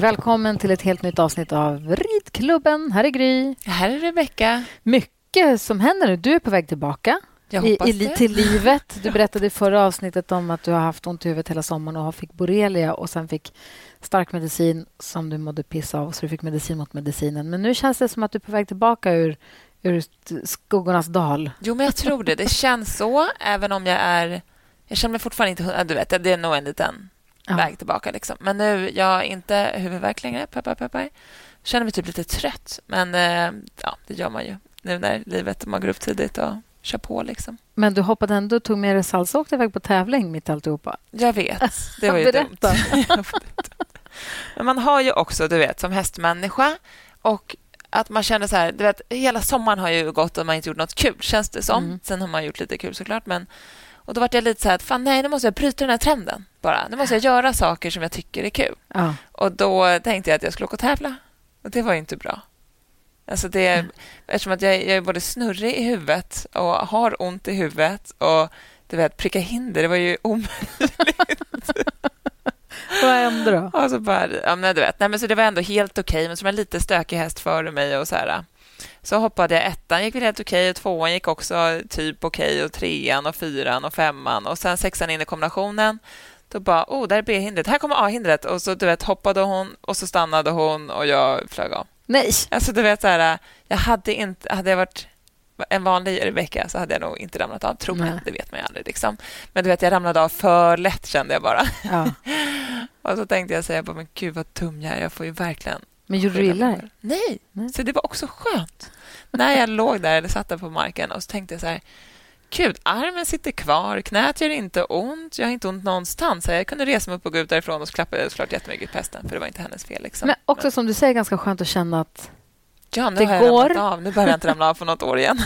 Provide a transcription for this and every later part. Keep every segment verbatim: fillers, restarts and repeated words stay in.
Välkommen till ett helt nytt avsnitt av Ridklubben. Här är Gry. Här är Rebecka. Mycket som händer nu. Du är på väg tillbaka Jag i, hoppas i, det. till livet. Du berättade i förra avsnittet om att du har haft ont i huvudet hela sommaren och fick borrelia och sen fick stark medicin som du mådde pissa av, så du fick medicin mot medicinen. Men nu känns det som att du är på väg tillbaka ur, ur skuggornas dal. Jo, men jag tror det. Det känns så, även om jag är... Jag känner mig fortfarande inte... Du vet, det är nog en liten ja. väg tillbaka. Liksom. Men nu, jag har inte huvudvärk längre. Peppar, peppar. Känner mig typ lite trött. Men ja, det gör man ju nu när livet, man går upp tidigt och kör på. Liksom. Men du hoppade ändå, tog med dig salsa och åkte iväg på tävling mitt alltihopa. Jag vet. Det var ju dumt. Men man har ju också, du vet, som hästmänniska och att man känner så här, du vet, hela sommaren har ju gått och man inte gjort något kul, känns det som. Mm. Sen har man gjort lite kul såklart, men och då var jag lite så här att fan nej, nu måste jag bryta den här trenden bara. Nu måste jag göra saker som jag tycker är kul. Ja. Och då tänkte jag att jag skulle åka och tävla. Och det var ju inte bra. Alltså det är, mm. eftersom att jag, jag är både snurrig i huvudet och har ont i huvudet och du vet, pricka hinder, det var ju omöjligt. Vad hände då? Och så bara, ja, men du vet, nej, men så det var ändå helt okej, men som en lite stökig häst före mig och så här. Så hoppade jag ettan, gick väl helt okej och tvåan gick också typ okej och trean och fyran och femman och sen sexan in i kombinationen. Då bara, oh, där är B-hindret, här kommer A-hindret och så du vet, hoppade hon och så stannade hon och jag flög av. Nej. Alltså du vet så här, jag hade inte, hade jag varit en vanlig Rebecka så hade jag nog inte ramlat av, tror jag, det vet man ju aldrig liksom. Men du vet, jag ramlade av för lätt, kände jag bara. Ja. Och så tänkte jag säga, men gud vad dum jag är, jag får ju verkligen. Men gjorde du illa? Nej, Nej, så det var också skönt. När jag låg där eller satt där på marken och så tänkte jag så här, gud, armen sitter kvar, knät gör inte ont, jag har inte ont någonstans. Så jag kunde resa mig upp och gå ut därifrån och så klappade jag såklart jättemycket på hästen, för det var inte hennes fel. Liksom. Men också men. som du säger, ganska skönt att känna att ja, nu det har går. Jag av. Nu behöver jag inte ramla av för något år igen.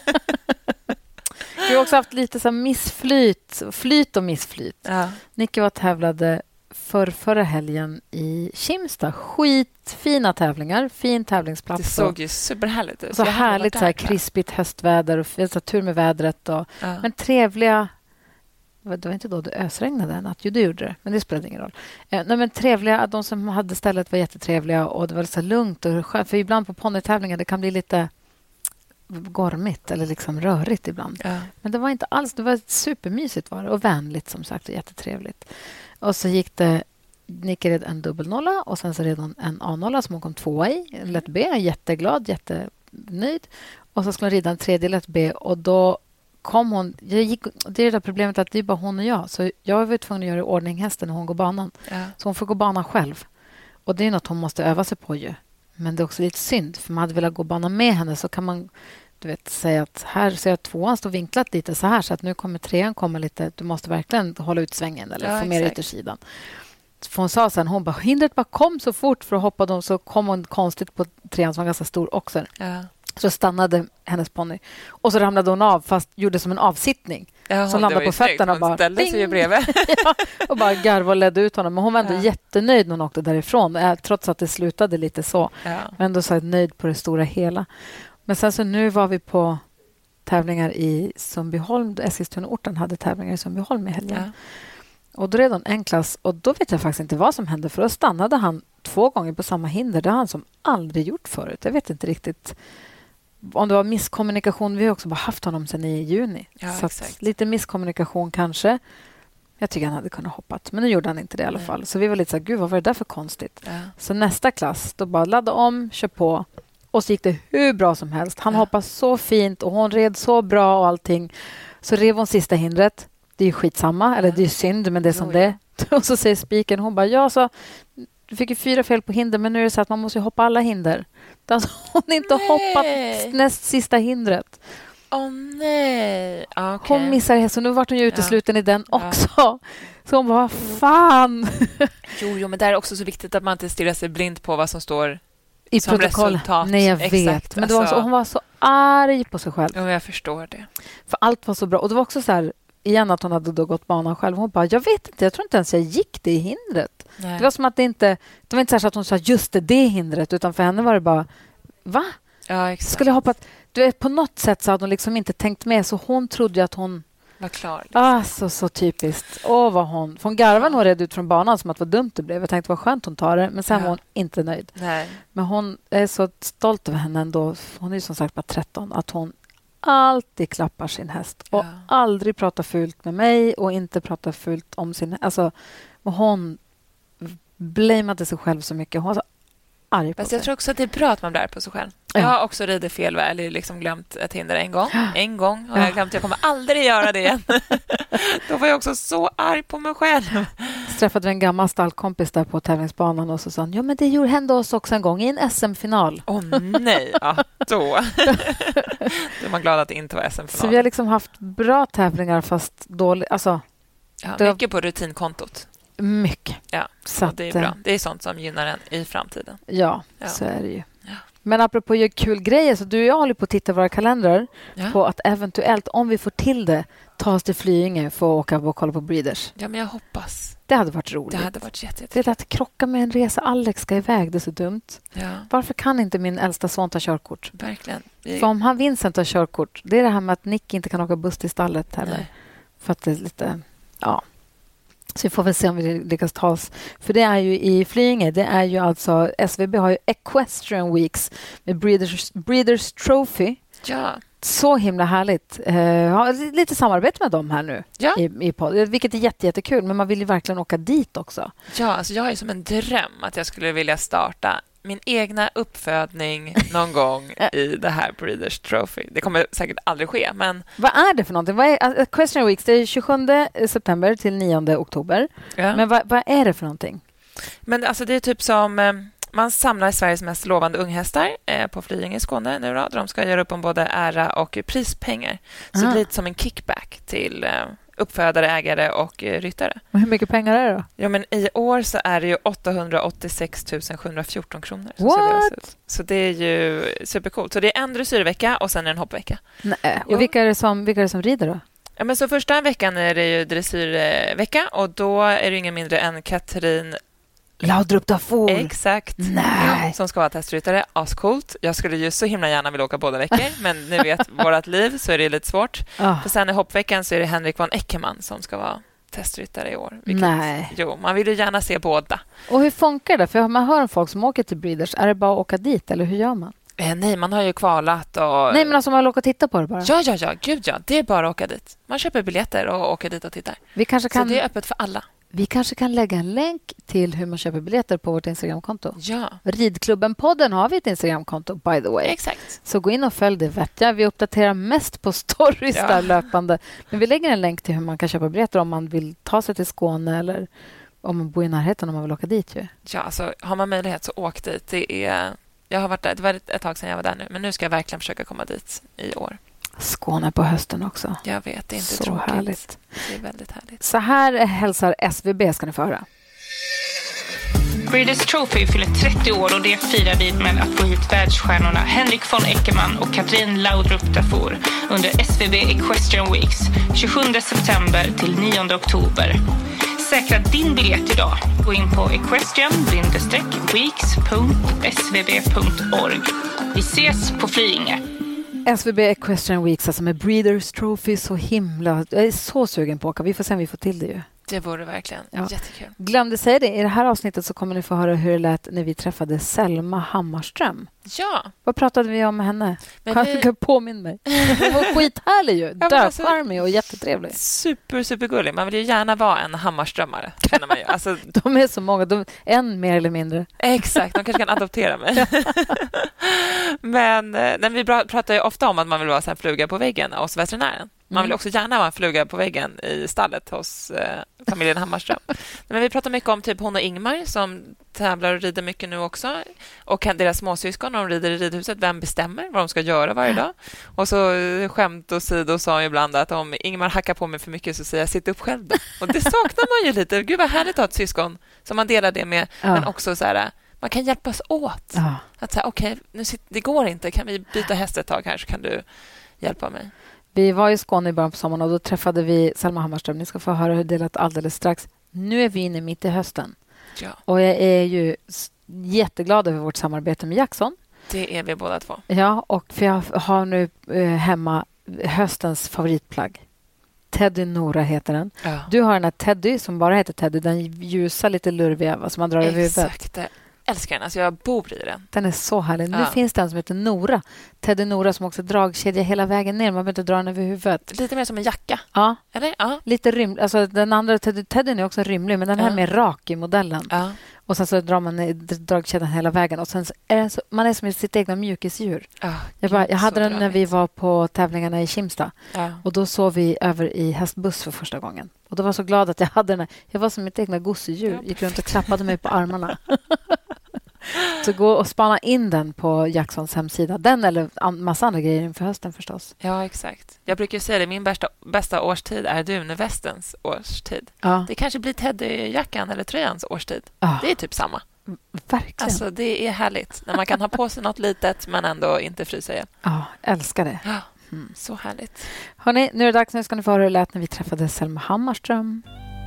Du har också haft lite så här missflyt, flyt och missflyt. Ja. Nicky var tävlade för förra helgen i Kimstad. Skitfina tävlingar, fin tävlingsplats. Det såg ju superhärligt ut. Så härligt så här krispigt höstväder och så tur med vädret. Och, ja. Men trevliga... Det var inte då det ösregnade en natt. Jo, det gjorde det, men det spelade ingen roll. Eh, nej, men trevliga, de som hade stället var jättetrevliga och det var så lugnt och skönt. För ibland på ponnytävlingar det kan bli lite gormigt eller liksom rörigt ibland. Ja. Men det var inte alls, det var supermysigt var det, och vänligt som sagt och jättetrevligt. Och så gick det, Nicky red en dubbelnolla och sen så redan en A-nolla som hon kom tvåa i, lätt B, jätteglad, jättenöjd. Och så skulle hon rida en tredje lätt B och då kom hon, jag gick, det är det där problemet att det är bara hon och jag, så jag var tvungen att göra i ordning hästen när hon går banan. Ja. Så hon får gå banan själv. Och det är något hon måste öva sig på ju. Men det är också lite synd, för man hade velat gå banan med henne så kan man du vet, säga att här ser jag tvåan står vinklat lite så här så att nu kommer trean komma lite, du måste verkligen hålla ut svängen eller ja, få mer yttersidan. För hon sa sen, hon bara, hindret bara kom så fort för att hoppa dem, så kom hon konstigt på trean som var ganska stor också. Ja. Så stannade hennes ponny. Och så ramlade hon av, fast gjorde som en avsittning. Ja, som landade på fötterna och bara... ställde sig ju bredvid. ja, och bara garvade och ledde ut honom. Men hon var ändå ja. jättenöjd när hon åkte därifrån. Trots att det slutade lite så. Ja. Men ändå så nöjd på det stora hela. Men sen så nu var vi på tävlingar i Sundbyholm. Eskilstuna-orten hade tävlingar i Sundbyholm i helgen. Ja. Och då red hon en klass. Och då vet jag faktiskt inte vad som hände. För då stannade han två gånger på samma hinder. Det har han som aldrig gjort förut. Jag vet inte riktigt... Om det var misskommunikation, vi har också bara haft honom sedan i juni. Ja, så att lite misskommunikation kanske. Jag tycker han hade kunnat hoppat, men nu gjorde han inte det i alla Nej. fall. Så vi var lite så här, gud vad var det där för konstigt? Ja. Så nästa klass, då bara ladda om, kör på. Och så gick det hur bra som helst. Han ja. hoppade så fint och hon red så bra och allting. Så rev hon sista hindret. Det är ju skitsamma, eller det är synd, men det är som jo, det är. Och så säger spiken, hon bara, ja så... Du fick ju fyra fel på hinder, men nu är det så att man måste hoppa alla hinder. Alltså, hon har inte nej. hoppat näst sista hindret. Åh oh, nej. Okay. Hon missar det, så nu var hon ju utesluten ja. i den också. Ja. Så hon bara, fan. jo, jo, men det är också så viktigt att man inte stirrar sig blind på vad som står i som protokoll. Resultat. Nej, jag Exakt. vet. Men det var så, hon var så arg på sig själv. Ja, jag förstår det. För allt var så bra. Och det var också så här, igen att hon hade då gått banan själv. Hon bara, jag vet inte, jag tror inte ens jag gick det i hindret. Nej. Det var som att det inte, det var inte så att hon sa just det, det hindret, utan för henne var det bara, va? Ja, exakt. Skulle jag hoppa, du vet, på något sätt så hade hon liksom inte tänkt med, så hon trodde att hon var klar. Liksom. Alltså, så typiskt. Åh, vad hon... Hon garvade nog rädd ut från banan som att vad dumt det blev. Jag tänkte vad skönt hon tar det. Men sen ja. var hon inte nöjd. Nej. Men hon är så stolt över henne ändå. Hon är ju som sagt bara tretton. Att hon alltid klappar sin häst. Och ja. aldrig pratar fult med mig. Och inte pratar fult om sin... Alltså, och hon blameade sig själv så mycket. Hon var så arg på Fast sig. Jag tror också att det är bra att man blir arg på sig själv. Jag har också ridit fel eller liksom glömt ett hinder en gång. En gång har jag glömt. Jag kommer aldrig göra det igen. Då var jag också så arg på mig själv. Så träffade en gammal stallkompis där på tävlingsbanan och så sa han, ja men det gjorde hände oss också en gång i en S M-final. Åh oh, nej, ja, då. Då är man glad att det inte var S M-final. Så vi har liksom haft bra tävlingar fast dåligt. Alltså, ja, mycket var... på rutinkontot. Mycket. Ja, så det är bra. Det är sånt som gynnar en i framtiden. Ja, ja. Så är det ju. Ja. Men apropå att göra kul grejer, så du och jag håller på att titta våra kalendrar ja. på att eventuellt, om vi får till det, ta oss till Flyinge för att åka och kolla på Breeders. Ja, men jag hoppas. Det hade varit roligt. Det hade varit jätte, jätte. Det är att krocka med en resa. Alex ska iväg, det är så dumt. Ja. Varför kan inte min äldsta son ta körkort? Verkligen. Vi... För om han Vincent tar körkort, det är det här med att Nick inte kan åka buss till stallet heller. Nej. För att det är lite... Ja. Så vi får väl se om vi lyckas ta oss. För det är ju i Flyinge, det är ju alltså... S V B har ju Equestrian Weeks med Breeders, Breeders Trophy. Ja. Så himla härligt. Uh, lite samarbete med dem här nu ja. i, i podd, vilket är jätte, jättekul. Men man vill ju verkligen åka dit också. Ja, alltså jag har ju som en dröm att jag skulle vilja starta min egna uppfödning någon gång i det här Breeders Trophy. Det kommer säkert aldrig ske, men... Vad är det för någonting? Vad är, Equestrian Weeks, det är tjugosjunde september till nionde oktober. Ja. Men vad, vad är det för någonting? Men alltså det är typ som... Eh, man samlar Sveriges mest lovande unghästar eh, på Flyinge i Skåne nu då. De ska göra upp om både ära och prispengar. Så ah. det är lite som en kickback till... Eh, uppfödare, ägare och eh, ryttare. Och hur mycket pengar är det då? Ja, men i år så är det ju åttahundraåttiosex tusen sjuhundrafjorton kronor. What? Så det är ju supercoolt. Så det är en dressyrvecka och sen en hoppvecka. Nej. Och vilka är, det som, vilka är det som rider då? Ja, men så första veckan är det ju dressyrvecka och då är det ingen mindre än Katrin Laudrup Dafour. Exakt. Nej. Som ska vara testryttare. Ascoolt. Jag skulle ju så himla gärna vilja åka båda veckor. Men ni vet, vårat liv så är det lite svårt. Oh. För sen i hoppveckan så är det Henrik von Eckermann som ska vara testryttare i år. Vilket, Nej. Jo, man vill ju gärna se båda. Och hur funkar det? För man hör om folk som åker till Breeders. Är det bara att åka dit eller hur gör man? Eh, nej, man har ju kvalat och... Nej, men alltså man vill åka och titta på det bara. Ja, ja, ja. Gud ja. Det är bara att åka dit. Man köper biljetter och åker dit och tittar. Vi kanske kan... Så det är öppet för alla. Vi kanske kan lägga en länk till hur man köper biljetter på vårt Instagramkonto. Ja. Ridklubben-podden har vi ett Instagramkonto, by the way. Exakt. Så gå in och följ det, vet jag. Vi uppdaterar mest på stories ja. där löpande. Men vi lägger en länk till hur man kan köpa biljetter om man vill ta sig till Skåne eller om man bor i närheten om man vill åka dit. Ju. Ja, alltså har man möjlighet så åk dit. Det är... Jag har varit där. Det var ett tag sedan jag var där nu. Men nu ska jag verkligen försöka komma dit i år. Skåne på hösten också. Jag vet, det är inte så tråkigt. Härligt. Det är väldigt härligt. Så här hälsar S V B, ska ni få höra. Breeders Trophy fyller trettio år och det firar vi med att få hit världsstjärnorna Henrik von Eckermann och Katrin Laudrup Dafour under S V B Equestrian Weeks tjugosjunde september till nionde oktober. Säkra din biljett idag. Gå in på equestrian weeks punkt s v b punkt org. Vi ses på Flyinge. S V B Equestrian Weeks, alltså med Breeders Trophy, så himla... Jag är så sugen på att åka. Vi får se om vi får till det ju. Det vore verkligen ja. jättekul. Glömde säga det. I det här avsnittet så kommer ni få höra hur det lät när vi träffade Selma Hammarström. Ja. Vad pratade vi om med henne? Men kan vi... du påminna mig? Hon var skithärlig ju. Ja, dörrcharmig och jättetrevlig. Super, supergullig. Man vill ju gärna vara en Hammarströmmare, känner man ju. Alltså... de är så många. De... En mer eller mindre. Exakt. De kanske kan adoptera mig. Men nej, vi pratar ju ofta om att man vill vara så här fluga på väggen hos veterinären. Man vill också gärna vara en fluga på väggen i stallet hos eh, familjen Hammarström. Men vi pratar mycket om typ hon och Ingmar som tävlar och rider mycket nu också. Och deras småsyskon, när de rider i ridhuset, vem bestämmer vad de ska göra varje dag? Och så skämt och sido sa ibland att om Ingmar hackar på mig för mycket så säger jag sitt upp själv då. Och det saknar man ju lite. Gud vad härligt att ha ett syskon som man delar det med. Ja. Men också så här, man kan hjälpas åt. Ja. Att säga, okej, okay, det går inte. Kan vi byta häst ett tag? Kanske kan du hjälpa mig. Vi var i Skåne i början på sommaren och då träffade vi Selma Hammarström. Ni ska få höra hur det lät alldeles strax. Nu är vi inne mitt i hösten. Ja. Och jag är ju jätteglad över vårt samarbete med Jackson. Det är vi båda två. Ja, och för jag har nu eh, hemma höstens favoritplagg. Teddy Nora heter den. Ja. Du har den här Teddy som bara heter Teddy. Den ljusa, lite lurviga som man drar över huvudet. Exakt. Jag älskar den. Alltså jag bor i den. Den är så härlig. Ja. Nu finns det en som heter Nora. Teddy Nora som också dragkedja hela vägen ner. Man behöver inte dra den över huvudet. Lite mer som en jacka. Ja. Eller? Ja. Lite rymlig. Alltså den andra Teddy, Teddy är också rymlig, men den här Ja. är mer rak i modellen. Ja. Och sen så drar man ner dragkedjan hela vägen. Och sen så är den så, man är som sitt egna mjukisdjur. Ja, Jag, bara, jag hade så den när drömigt. vi var på tävlingarna i Kimstad. Ja. Och då sov vi över i hästbuss för första gången. Och då var jag så glad att jag hade den. Jag var som mitt egna gosedjur. Ja, gick runt och klappade mig på armarna. Så gå och spana in den på Jacksons hemsida. Den eller en massa andra grejer inför hösten förstås. Ja, exakt. Jag brukar säga det, min bästa, bästa årstid är Dunevästens årstid. Ja. Det kanske blir Teddyjackan eller tröjans årstid. Ja. Det är typ samma. Verkligen. Alltså, det är härligt när man kan ha på sig något litet men ändå inte frysa igen. Ja, älskar det. Ja, mm. Så härligt. Hörrni, nu är det dags. Nu ska ni få höra hur det lät när vi träffade Selma Hammarström.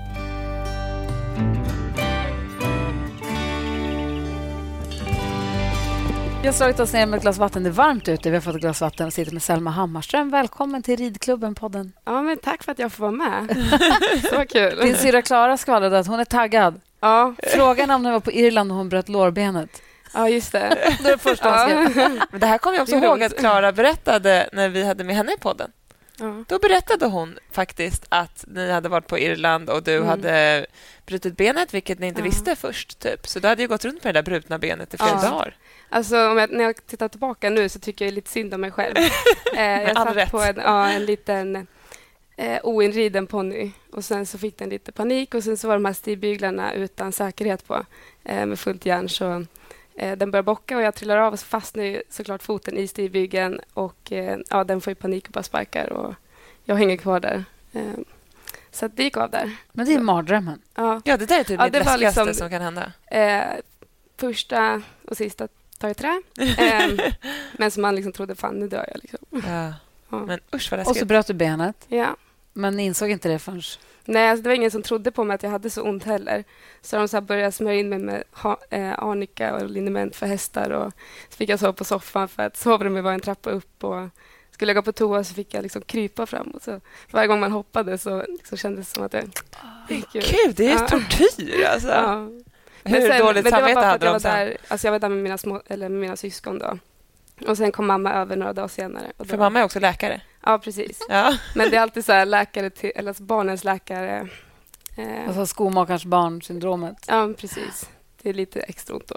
Vi har slagit oss ner med ett glas vatten. Det är varmt ute. Vi har fått ett glas vatten och sitter med Selma Hammarström. Välkommen till Ridklubben-podden. Ja, men tack för att jag får vara med. Så kul. Din syra Klara skvallrade att hon är taggad. Ja. Frågan om hon var på Irland och hon bröt lårbenet. Ja, just det. Det är det första hon skrev. Men det här kommer jag också Det är ihåg lugnt. att Klara berättade när vi hade med henne i podden. Ja. Då berättade hon faktiskt att ni hade varit på Irland och du Mm. hade brutit benet, vilket ni inte Ja. visste först. Typ. Så du hade ju gått runt med det där brutna benet i flera Ja. dagar. Alltså, om jag, när jag tittar tillbaka nu så tycker jag lite synd om mig själv. Eh, jag all satt rätt. på en, ja, en liten eh, oinriden ponny och sen så fick den lite panik och sen så var de här stigbyglarna utan säkerhet på eh, med fullt järn så eh, den började bocka och jag trillar av och så fastnar ju såklart foten i stigbygeln och eh, ja, den får ju panik och bara sparkar och jag hänger kvar där. Eh, så att det gick av där. Men det är mardrömmen. Ja. Ja, det där är typ Ja, det, det var läskigaste liksom- som kan hända. Eh, första och sista tar i trä. Eh, men som man liksom trodde, fan nu dör jag. Liksom. Ja. Ja. Men usch vad Och så läskigt. bröt du benet. Ja. Men insåg inte det förrän... Nej, alltså det var ingen som trodde på mig att jag hade så ont heller. Så de så här började smörja in mig med ha, eh, arnika och liniment för hästar. Och så fick jag sova på soffan för att sovrummet var en trappa upp. Och skulle jag gå på toa så fick jag liksom krypa framåt. Så varje gång man hoppade så liksom kändes det som att jag... Gud, det är ju Ja. tortyr alltså. Ja. Hur sen- dåligt men det var samvete bara för hade att jag de var sen? där, alltså jag var där med mina, små, eller med mina syskon då. Och sen kom mamma över några dagar senare. Och För då, mamma är också läkare. Ja, precis. Ja. Men det är alltid så här läkare till, eller alltså barnens läkare. Eh, Alltså skomakarens barn-syndromet. ja, precis. Det är lite extra ont då.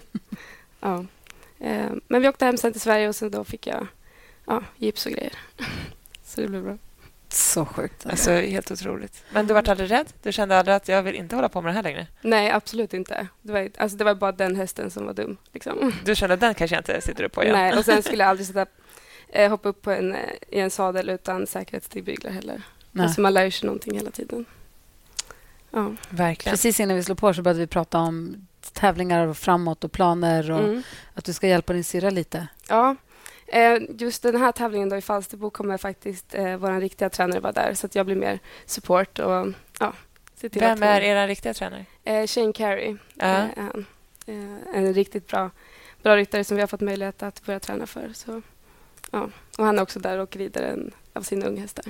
Ja. Eh, men vi åkte hem sen till Sverige och sen då fick jag ja, gips och grejer. Så det blev bra. Så sjukt. Alltså, helt otroligt. Men du var aldrig rädd? Du kände aldrig att jag vill inte hålla på med det här längre? Nej, absolut inte. Det var, alltså, det var bara den hästen som var dum. Liksom. Du kände att den kanske jag inte sitter upp på igen? Nej, och sen skulle jag aldrig sätta, eh, hoppa upp på en, eh, i en sadel utan säkerhetsstigbygglar heller. Nej. Alltså, man lär sig någonting hela tiden. Ja. Verkligen. Precis innan vi slår på så började vi prata om tävlingar och framåt och planer och Mm. att du ska hjälpa din syrra lite. Ja, eh, just den här tävlingen då i Falsterbo kommer faktiskt eh, vår riktiga tränare vara där så att jag blir mer support och ja, se till Vem att hon, är er riktiga tränare? eh, Shane Carey Ja. eh, är han. Eh, en riktigt bra, bra ryttare som vi har fått möjlighet att börja träna för. Så, ja. Och han är också där och rider en av sina unghästar.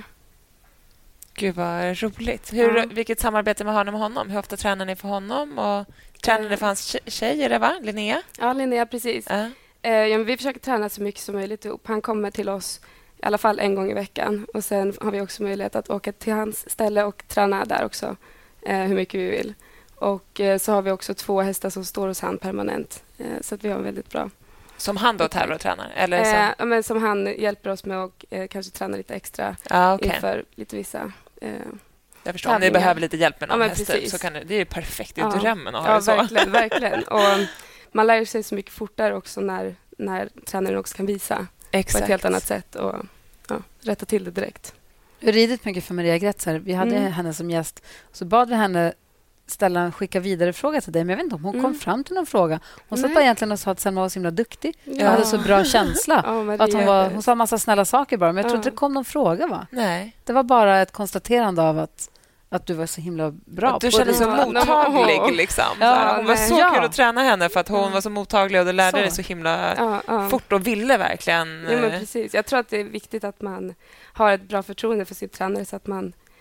Gud, vad roligt. Hur, Ja. Vilket samarbete med honom och honom? Hur ofta tränar ni för honom? Och tränar ni för hans tje- tjej, är det va? Linnea? Ja, Linnea, precis. Ja. Eh, ja, men vi försöker träna så mycket som möjligt ihop. Han kommer till oss i alla fall en gång i veckan. Och sen har vi också möjlighet att åka till hans ställe och träna där också eh, hur mycket vi vill. Och eh, så har vi också två hästar som står hos han permanent. Eh, så att vi har en väldigt bra... Som han då tävlar och tränar? Eller som... Eh, ja, men som han hjälper oss med och eh, kanske träna lite extra ja, okej. inför lite vissa... Eh, Jag förstår. Om ni tävlingar. behöver lite hjälp med någon Ja, men häst precis. så kan det, det är ju perfekt. Det är Ja. drömmen att ha ja, det så. verkligen, verkligen. Och man lär sig så mycket fortare också när, när tränaren också kan visa på Exakt. ett helt annat sätt och ja, rätta till det direkt. Vi har ridit mycket för Maria Gretzer. Vi hade Mm. henne som gäst. Så bad vi henne ställa en skicka vidare fråga till dig. Men jag vet inte om hon Mm. kom fram till någon fråga. Hon satt Nej. bara egentligen och sa att Selma var så himla duktig. Ja. Hon hade så bra känsla. Ja, men Att det hon, är- var, hon sa en massa snälla saker bara. Men jag tror Ja. inte det kom någon fråga. Va? Nej. Det var bara ett konstaterande av att, att du var så himla bra. Att du på kände det. så Ja. mottaglig. Liksom. Ja, så här, hon var nej. så Ja. kul att träna henne för att hon Ja. var så mottaglig och du lärde Så. dig så himla Ja, ja. fort och ville verkligen. Ja, men eh, precis. Jag tror att det är viktigt att man har ett bra förtroende för sin tränare så att man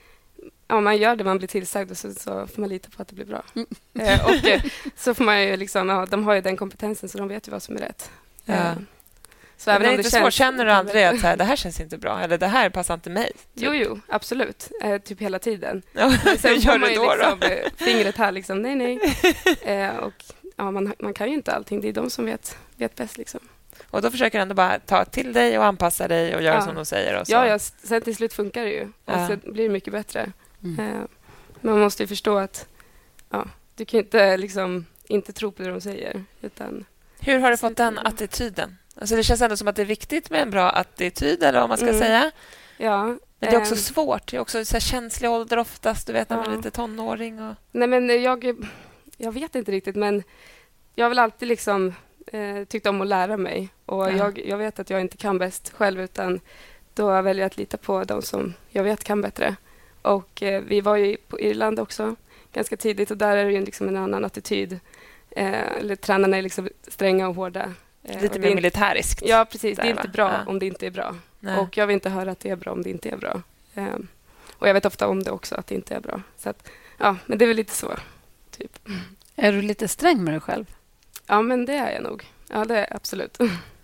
ja, man gör det man blir tillsagd och så, så får man lita på att det blir bra. Mm. Eh, och eh, så får man ju liksom, ja, de har ju den kompetensen så de vet ju vad som är rätt. Ja. Eh, så även om det känns... Svårt, känner du aldrig att så här, det här känns inte bra eller det här passar inte mig? Typ. Jo, jo, absolut. Eh, typ hela tiden. Ja, sen gör får man du ju då, liksom, då? fingret här liksom, nej, nej. Eh, och ja, man, man kan ju inte allting. Det är de som vet, vet bäst liksom. Och då försöker du ändå bara ta till dig och anpassa dig och göra ja. som de säger. Och så. Ja, ja, sen till slut funkar det ju. Och ja. så blir det mycket bättre. Mm. Eh, man måste ju förstå att ja, du kan inte, liksom, inte tro på det de säger. Utan hur har du fått den attityden? Alltså det känns ändå som att det är viktigt med en bra attityd, eller vad man ska mm. säga. Ja, men det är också eh, svårt. Det är också så här känslig ålder oftast, du vet, när ja. man är lite tonåring. Och... Nej, men jag, jag vet inte riktigt, men jag har väl alltid liksom, eh, tyckt om att lära mig. Och ja. jag, jag vet att jag inte kan bäst själv, utan då väljer jag att lita på de som jag vet kan bättre. Och eh, vi var ju på Irland också ganska tidigt och där är det ju liksom en annan attityd. Eh, eller tränarna är liksom stränga och hårda. Eh, lite och mer inte, militäriskt. Ja, precis. Där, det är inte bra ja. om det inte är bra. Nej. Och jag vill inte höra att det är bra om det inte är bra. Eh, och jag vet ofta om det också, att det inte är bra. Så att, ja, men det är väl lite så. Typ. Är du lite sträng med dig själv? Ja, men det är jag nog. Ja, det är absolut.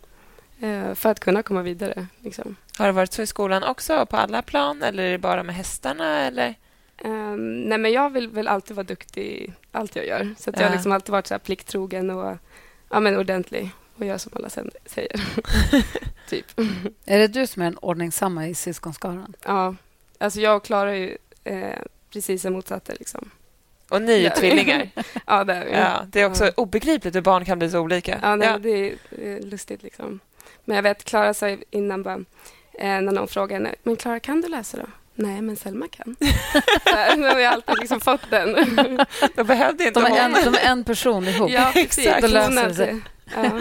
eh, för att kunna komma vidare. Liksom. Har det varit så i skolan också, på alla plan? Eller är det bara med hästarna? Eller? Um, nej, men jag vill väl alltid vara duktig i allt jag gör. Så att ja. jag har liksom alltid varit så här plikttrogen och ja, men ordentlig. Och gör som alla sen säger. typ. Är det du som är en ordningsamma i syskonskaran? Ja. Alltså jag klarar ju eh, precis det motsatta. Liksom. Och ni är ju tvillingar. ja, det är vi. Ja, det är också ja. obegripligt hur barn kan bli så olika. Ja, nej, ja. det är, det är lustigt. Liksom. Men jag vet, Klara sa innan bara, eh, när någon frågar henne, men Klara, kan du läsa då? Nej, men Selma kan. Nu har vi alltid liksom fått den. Då behövde inte de, är en, de är en person ihop. Ja, precis. Exakt. Det löser sig. Ja.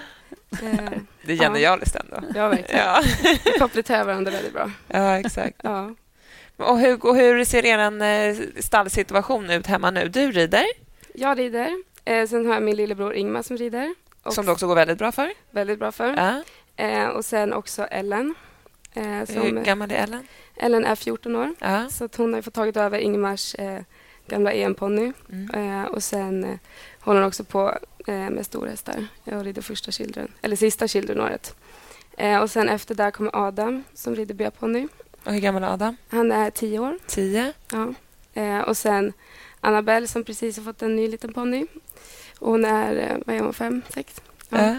Det är genialiskt ändå. Ja, verkligen. Ja. Vi kompletterar varandra väldigt bra. Ja, exakt. Ja. Och hur, och hur ser er stallsituation ut hemma nu? Du rider? Jag rider. Eh, sen har jag min lillebror Ingmar som rider. Och som du också går väldigt bra för? Väldigt bra för. Ja. Eh, och sen också Ellen. Eh, som hur gammal är Ellen? Ellen är fjorton år. Ja. Så att hon har fått tagit över Ingmars eh, gamla E M-ponny. Mm. Eh, och sen eh, håller hon också på eh, med storhästar. Jag rider första children, eller sista childrenåret. Eh, och sen efter där kommer Adam som rider B-ponny. Och hur gammal är Adam? Han är tio år. Tio? Ja. Eh, och sen Annabelle som precis har fått en ny liten ponny. Och hon är, eh, vad är hon, fem, sex? Ja. Äh.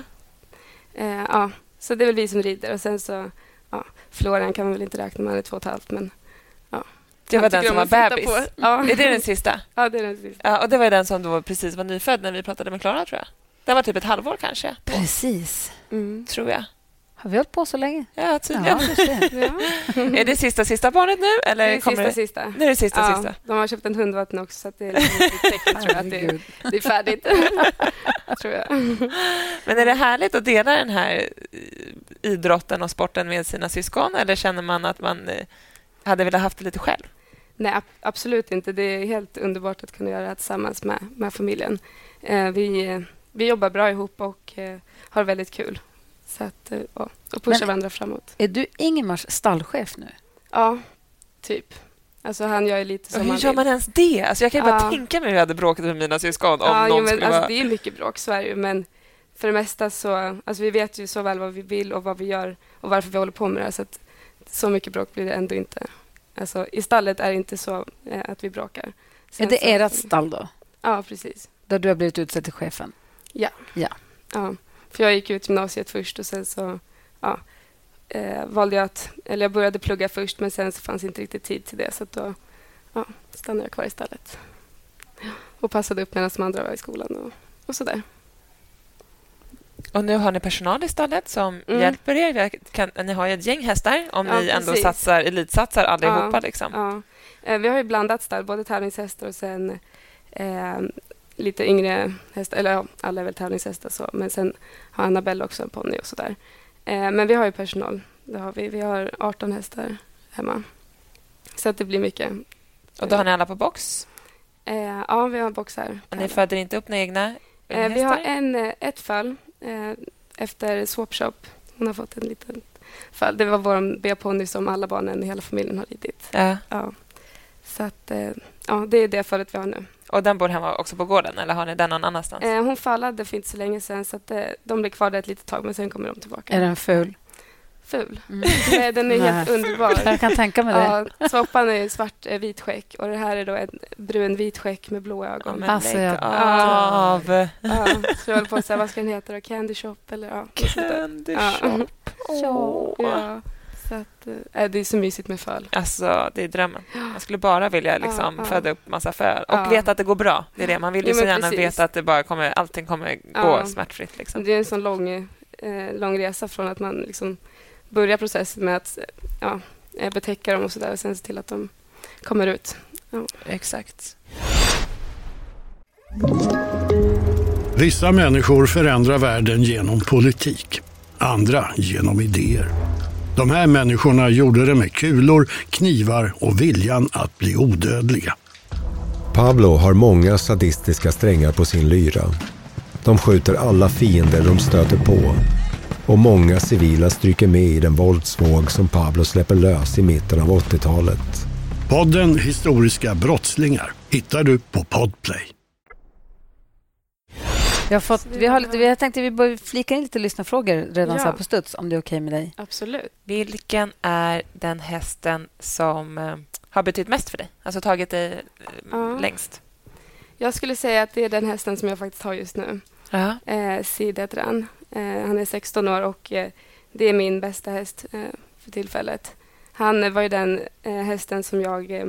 Eh, ja. Så det är väl vi som rider. Och sen så, ja, Florian kan man väl inte räkna med, han är två och ett halvt, men ja. Det var den som var bebis. Ja. Är det den sista? Ja, det är den sista. Ja, och det var den som då precis var nyfödd när vi pratade med Klara, tror jag. Den var typ ett halvår kanske. Precis. Mm. Tror jag. Har vi hållit på så länge? Ja, tydligen. Ja, är det sista sista barnet nu? Eller det är kommer sista det... sista. Nu är det sista ja, sista. De har köpt en hundvatten också, så att det är liksom ett tecken, tror jag, att det, det är färdigt. tror jag. Men är det härligt att dela den här idrotten och sporten med sina syskon? Eller känner man att man hade velat haft det lite själv? Nej, absolut inte. Det är helt underbart att kunna göra det tillsammans med, med familjen. Eh, vi, vi jobbar bra ihop och eh, har väldigt kul. Så att, ja, och pushar varandra framåt. Är du Ingmars stallchef nu? Ja, typ. Alltså han gör ju lite som hur man gör vill. man ens det? Alltså jag kan ju bara ja. tänka mig hur jag hade bråkat med mina syskon om ja, någon jo, men, skulle alltså, vara... det är mycket bråk, så är det ju. Men för det mesta så... Alltså vi vet ju så väl vad vi vill och vad vi gör och varför vi håller på med det här. Så att så mycket bråk blir det ändå inte. Alltså i stallet är det inte så eh, att vi bråkar. Sen är det så, ert stall då? Ja, precis. Där du har blivit utsedd till chefen? Ja. Ja. Ja. För jag gick ut gymnasiet först och sen så... Ja, eh, valde jag att... Eller jag började plugga först, men sen så fanns inte riktigt tid till det. Så att då ja, stannade jag kvar i stallet. Och passade upp medan de andra var i skolan och, och sådär. Och nu har ni personal i stallet som mm. hjälper er. Kan, ni har ju ett gäng hästar om ja, ni ändå precis. satsar, elitsatsar allihopa. Ja, liksom. ja. Eh, vi har ju blandat stall, både tävlingshästar och sen eh, lite yngre hästar. Eller ja, alla är väl tävlingshästar så. Men sen har Annabelle också en ponny och sådär. Eh, men vi har ju personal. Det har vi. Vi har arton hästar hemma. Så att det blir mycket. Och då har ni alla på box? Eh, ja, vi har boxar. Och ni föder inte upp några egna eh, Vi har en, ett fall eh, efter Swapshop. Hon har fått en liten fall. Det var vår B-ponny som alla barnen i hela familjen har ridit. Ja. Ja. Så att, eh, ja, det är det föret vi har nu. Och den bor hemma också på gården, eller har ni den någon annanstans? Eh, hon fallade för inte så länge sedan, så att, eh, de blir kvar där ett litet tag, men sen kommer de tillbaka. Är den ful? Ful? Mm. Nej, den är helt underbar. Jag kan tänka mig det. Ja, svoppan är svart eh, vit skäck och det här är då en brun vit skäck med blå ögon. Men alltså, lägg jag... av! Ja, så jag håller på att säga, vad ska den heta då? Candy Shop? Eller, ja, Candy Shop. Ja. Ja. Så att, äh, det är så mysigt med föl. Alltså, det är drömmen. Man skulle bara vilja liksom, ja, föda upp massa föl. Och ja. veta att det går bra. Det är det. Man vill ju ja, så gärna precis. veta att det bara kommer, allting kommer ja. gå smärtfritt. Liksom. Det är en sån lång, eh, lång resa från att man liksom börjar processen med att ja, betäcka dem och sådär och sen se till att de kommer ut. Ja. Exakt. Vissa människor förändrar världen genom politik. Andra genom idéer. De här människorna gjorde det med kulor, knivar och viljan att bli odödliga. Pablo har många sadistiska strängar på sin lyra. De skjuter alla fiender de stöter på. Och många civila stryker med i den våldsvåg som Pablo släpper lös i mitten av åttiotalet. Podden Historiska brottslingar hittar du på Podplay. Jag, har fått, vi har lite, jag tänkte vi bör flika in lite lyssnarfrågor redan Ja. så här på studs, om det är okej med dig. Absolut. Vilken är den hästen som eh, har betytt mest för dig? Alltså tagit dig eh, Ja. längst? Jag skulle säga att det är den hästen som jag faktiskt har just nu. Ja. Eh, Sid heter han. Eh, han är sexton år och eh, det är min bästa häst eh, för tillfället. Han eh, var ju den eh, hästen som jag eh,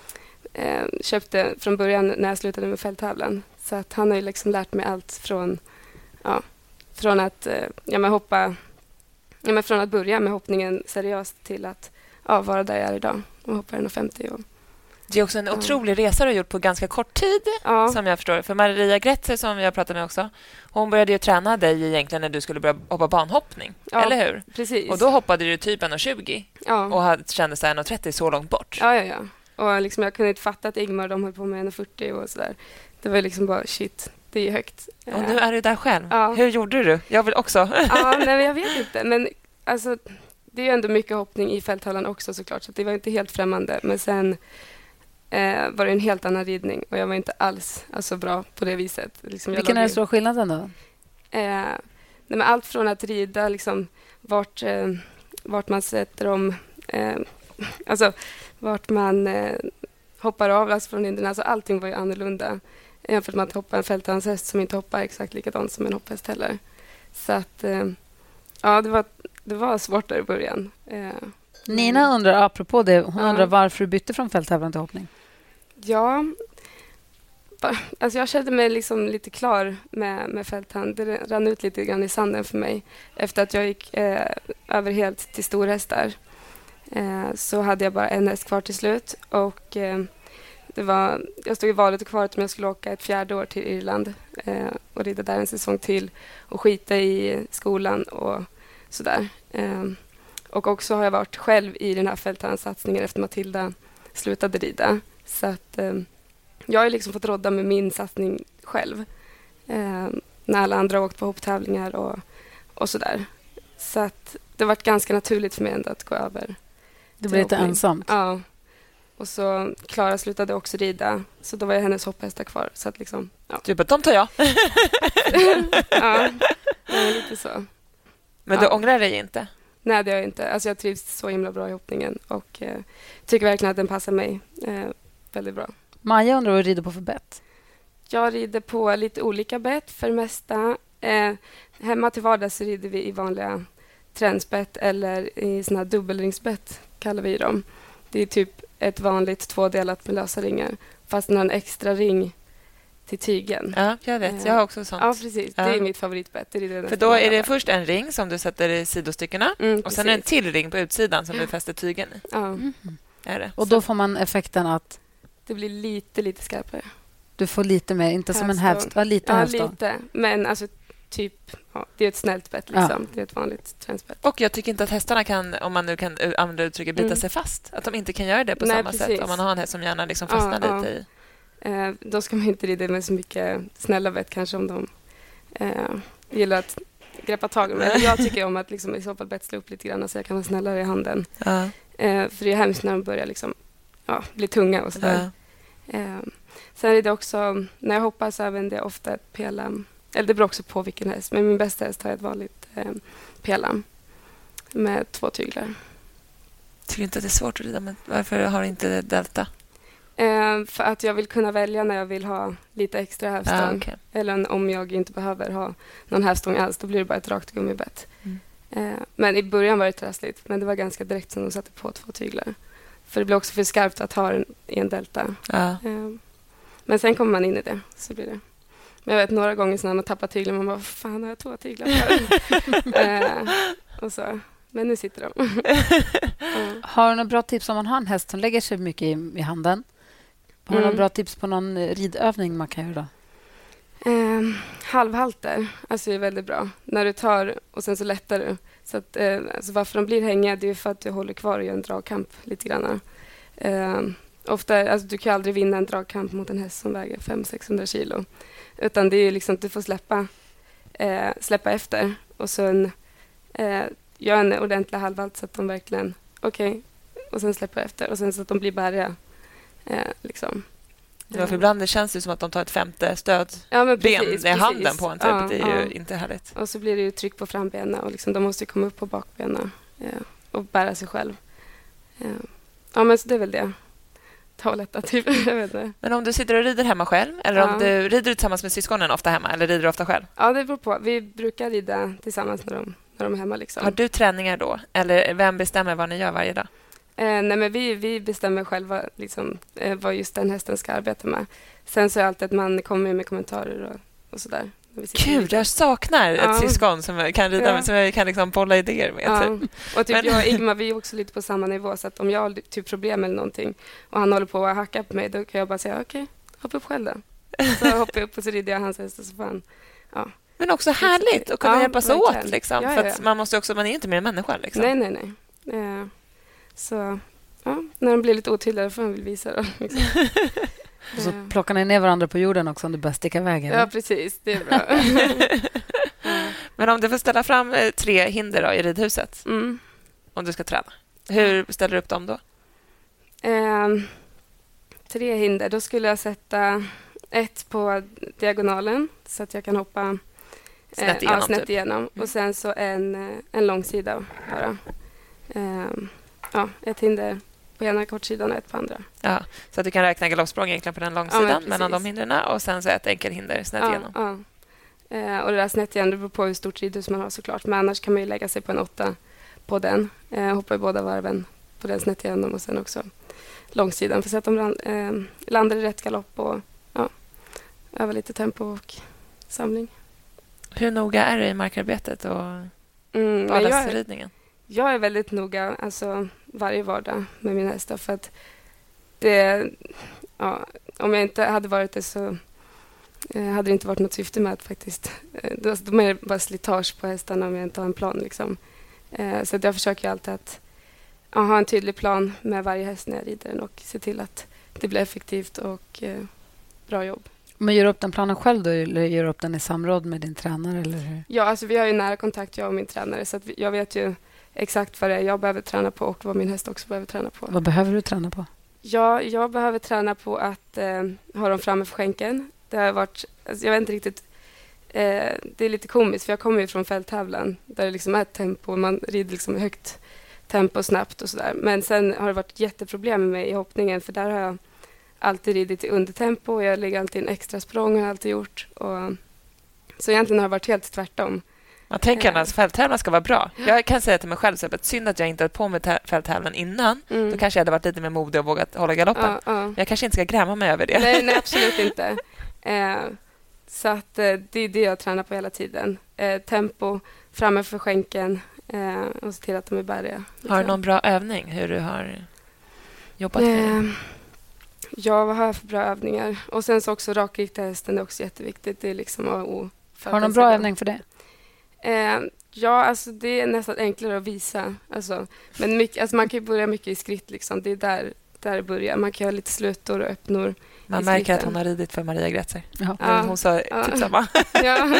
eh, köpte från början när jag slutade med fälttävlan. Så att han har ju liksom lärt mig allt från, ja, från att eh, ja, men hoppa, ja, men från att börja med hoppningen seriöst till att ja, vara där jag är idag och hoppa en femtio. Och, Det är också en otrolig resa du har gjort på ganska kort tid, ja. som jag förstår. För Maria Gretzer, som jag pratade med också, hon började ju träna dig egentligen när du skulle börja hoppa banhoppning, Ja, eller hur? Precis. Och då hoppade du typ en tjugo ja. och hade, kände sig en trettio så långt bort. Ja, ja, ja. Och liksom, jag kunde inte fatta att Ingmar de höll på med en fyrtio och sådär. Det var liksom bara shit, det är högt. Och nu är du där själv. Ja. Hur gjorde du? Jag vill också. Ja, nej, men jag vet inte. Men alltså, det är ju ändå mycket hoppning i fälthallen också såklart. Så det var inte helt främmande. Men sen eh, var det en helt annan ridning. Och jag var inte alls alltså, bra på det viset. Liksom, Vilken är den stora skillnaden då? Eh, nej, men allt från att rida, liksom, vart, eh, vart man sätter om... Eh, alltså, vart man eh, hoppar av alltså från hindren. Alltså, allting var ju annorlunda. Jämfört med att hoppa en fälthandshäst som inte hoppar exakt likadant som en hopphäst heller. Så att, eh, ja, det var, det var svårt där i början. Eh, Nina undrar, apropå det, hon Ja. undrar varför du bytte från fälttävlan till hoppning. Ja, ba- alltså jag kände mig liksom lite klar med, med fälthand. Det rann ut lite grann i sanden för mig. Efter att jag gick eh, över helt till storhästar eh, så hade jag bara en häst kvar till slut. Och... Eh, Det var, jag stod i valet och kvaret om jag skulle åka ett fjärde år till Irland eh, och rida där en säsong till och skita i skolan och sådär. Eh, och också har jag varit själv i den här fälthandsatsningen efter Matilda slutade rida. Så att eh, jag har liksom fått rodda med min satsning själv. Eh, när alla andra har åkt på hopptävlingar och, och sådär. Så att det har varit ganska naturligt för mig ändå att gå över. Det blev lite ensamt. Ja. Och så Klara slutade också rida. Så då var jag hennes hopphästar kvar. Så att liksom, ja. Du bara, de tar jag. Ja, ja, lite så. Men du Ja. ångrar dig inte? Nej, det gör jag inte. Alltså, jag trivs så himla bra i hoppningen. Och eh, tycker verkligen att den passar mig eh, väldigt bra. Maja undrar vad du rider på för bett. Jag rider på lite olika bett för det mesta. Eh, hemma till vardags så rider vi i vanliga tränsbett eller i såna här dubbelringsbett kallar vi dem. Det är typ ett vanligt tvådelat med lösa ringar. Fast den har en extra ring till tygen. Ja, jag vet. Jag har också sånt. Ja, precis. Ja. Det är mitt favoritbett. Det är det För då är det först en ring som du sätter i sidostyckena mm, och sen är det en till ring på utsidan som du fäster tygen i. Ja, Mm. Är det? Och då får man effekten att det blir lite, lite skarpare. du får lite mer, inte som en Hävstång. hävst, ja, lite Ja, hävstång. lite. Men alltså typ, ja, det är ett snällt bett liksom. Ja. Det är ett vanligt tränsbett. Och jag tycker inte att hästarna kan, om man nu kan uh, använda uttrycket, bita Mm. sig fast. Att de inte kan göra det på Nej, samma precis. sätt om man har en häst som gärna liksom Ja, fastnar ja. lite i. Eh, då ska man inte rida med så mycket snälla bett kanske om de eh, gillar att greppa tag i. Men jag tycker om att liksom, i så fall betsla upp lite grann så jag kan vara snällare i handen. Ja. Eh, för det är hemskt när de börjar liksom, ja, ja, blir tunga och sådär. Ja. Eh, sen är det också, när jag hoppar så använder jag ofta ett P-lam. Eller det beror också på vilken häst. Men min bästa häst har ett vanligt eh, P-lam med två tyglar. Tycker du inte att det är svårt att rida? Men varför har du inte delta? Eh, för att jag vill kunna välja när jag vill ha lite extra hävstång. Ah, okay. Eller om jag inte behöver ha någon hävstång alls, då blir det bara ett rakt gummibett. Mm. Eh, men i början var det trassligt. Men det var ganska direkt som de satte på två tyglar. För det blir också för skarpt att ha en, i en delta. Ah. Eh, men sen kommer man in i det, så blir det. Men jag vet några gånger så när man tappar tyglar, man bara, vad fan har jag två tyglar för? eh, och så. Men nu sitter de. mm. Har du några bra tips om man har en häst som lägger sig mycket i, i handen? Har du mm. några bra tips på någon ridövning man kan göra då? Eh, halvhalter, alltså är väldigt bra. När du tar och sen så lättar du. Så att, eh, alltså varför de blir hängiga, det är för att du håller kvar och gör en dragkamp lite grann. Eh, ofta, alltså du kan aldrig vinna en dragkamp mot en häst som väger fem till sexhundra kilo. Utan det är liksom att du får släppa, eh, släppa efter och sen eh, gör en ordentlig halvhalt så att de verkligen, okej, okay, och sen släpper efter och sen så att de blir bärga. Eh, liksom. Ja, för ibland det känns det som att de tar ett femte stödben ja, precis, i handen precis. På en typ. Ja, det är ja. ju inte härligt. Och så blir det ju tryck på frambenen och liksom, de måste komma upp på bakbenen eh, och bära sig själv. Eh, ja, men så det är väl det. Toaletta, typ. Jag vet inte. Men om du sitter och rider hemma själv eller ja. om du rider du tillsammans med syskonen ofta hemma eller rider du ofta själv? Ja, det beror på. Vi brukar rida tillsammans när de, när de är hemma. Liksom. Har du träningar då? Eller vem bestämmer vad ni gör varje dag? Eh, nej, men vi, vi bestämmer själva liksom, eh, vad just den hästen ska arbeta med. Sen så är det alltid att man kommer med kommentarer och, och sådär. Kul, jag saknar ja. ett syskon som kan rida, ja. som jag kan liksom bolla idéer med. Ja. Typ. Och typ jag och Igmar, vi är också lite på samma nivå. Så att om jag har typ problem eller någonting och han håller på att hacka på mig, då kan jag bara säga okej, okay, hoppa upp själv då. Så hoppar jag upp och så rider jag hans häst och så fan, ja. Men också härligt att kunna ja, hjälpas åt. Liksom, ja, ja, för ja. att man måste också, man är ju inte mer en människa. Liksom. Nej, nej, nej. Eh, så ja, när de blir lite otydliga får man väl visa då. Liksom. Och så plockar ni ner varandra på jorden också om du börjar sticka iväg. Ja, precis. Det är bra. Men om du får ställa fram tre hinder då, i ridhuset mm. om du ska träna, hur ställer du upp dem då? Eh, tre hinder. Då skulle jag sätta ett på diagonalen så att jag kan hoppa eh, snett igenom. Ja, snett typ. igenom. Mm. Och sen så en, en långsida bara. Eh, ja, ett hinder på ena kortsidan och ett på andra. Ja, så att du kan räkna galoppsprång egentligen på den långsidan ja, mellan de hindren och sen så ett enkelhinder snett ja, igenom. Ja. Eh, och det där snett igenom, det beror på hur stort ridhus man har såklart. Men annars kan man ju lägga sig på en åtta på den. Eh, hoppa i båda varven på den snett igenom och sen också långsidan. För så att de land, eh, landar i rätt galopp och ja, öva lite tempo och samling. Hur noga är du i markarbetet och mm, vardagsridningen? Jag, jag är väldigt noga alltså, varje vardag med mina hästar. För att det, ja, om jag inte hade varit det så eh, hade det inte varit något syfte med att faktiskt... Eh, de är bara slitage på hästarna om jag inte har en plan. Liksom. Eh, så att jag försöker alltid att ja, ha en tydlig plan med varje häst när jag rider den och se till att det blir effektivt och eh, bra jobb. Men gör du upp den planen själv då, eller gör du upp den i samråd med din tränare? Eller hur? Ja, alltså vi har ju nära kontakt, jag och min tränare. Så att vi, jag vet ju exakt vad det är jag behöver träna på och vad min häst också behöver träna på. Vad behöver du träna på? Ja, jag behöver träna på att eh, ha dem framme för skänken. Det har varit, alltså jag vet inte riktigt, eh, det är lite komiskt för jag kommer ju från fälttävlan där det liksom är ett tempo, man rider liksom högt tempo snabbt och sådär. Men sen har det varit jätteproblem med mig i hoppningen för där har jag alltid ridit i undertempo och jag lägger alltid en extra språng har jag alltid gjort. Och, så egentligen har det varit helt tvärtom. Man tänker att alltså, fälttävlan ska vara bra. Jag kan säga till mig själv att synd att jag inte höll på med fälttävlan innan. Mm. Då kanske jag hade varit lite mer modig och vågat hålla galoppen. Ja, ja. Men jag kanske inte ska gräma mig över det. Nej, nej absolut inte. Eh, så att, eh, det är det jag tränar på hela tiden. Eh, tempo, framme för skänken eh, och se till att de är bäriga. Har du någon bra övning hur du har jobbat med eh, Ja, vad har jag för bra övningar? Och sen så också rakrikta hästen är också jätteviktigt. Det är liksom A och O. Har du någon bra övning för det? Eh, ja, alltså det är nästan enklare att visa. Alltså, men mycket, alltså man kan ju börja mycket i skritt. Liksom. Det är där, där det börjar. Man kan ha lite slutor och öppnor. Man märker att hon har ridit för Maria Grätzer. Ja. Ja, hon sa ja. typ samma. ja.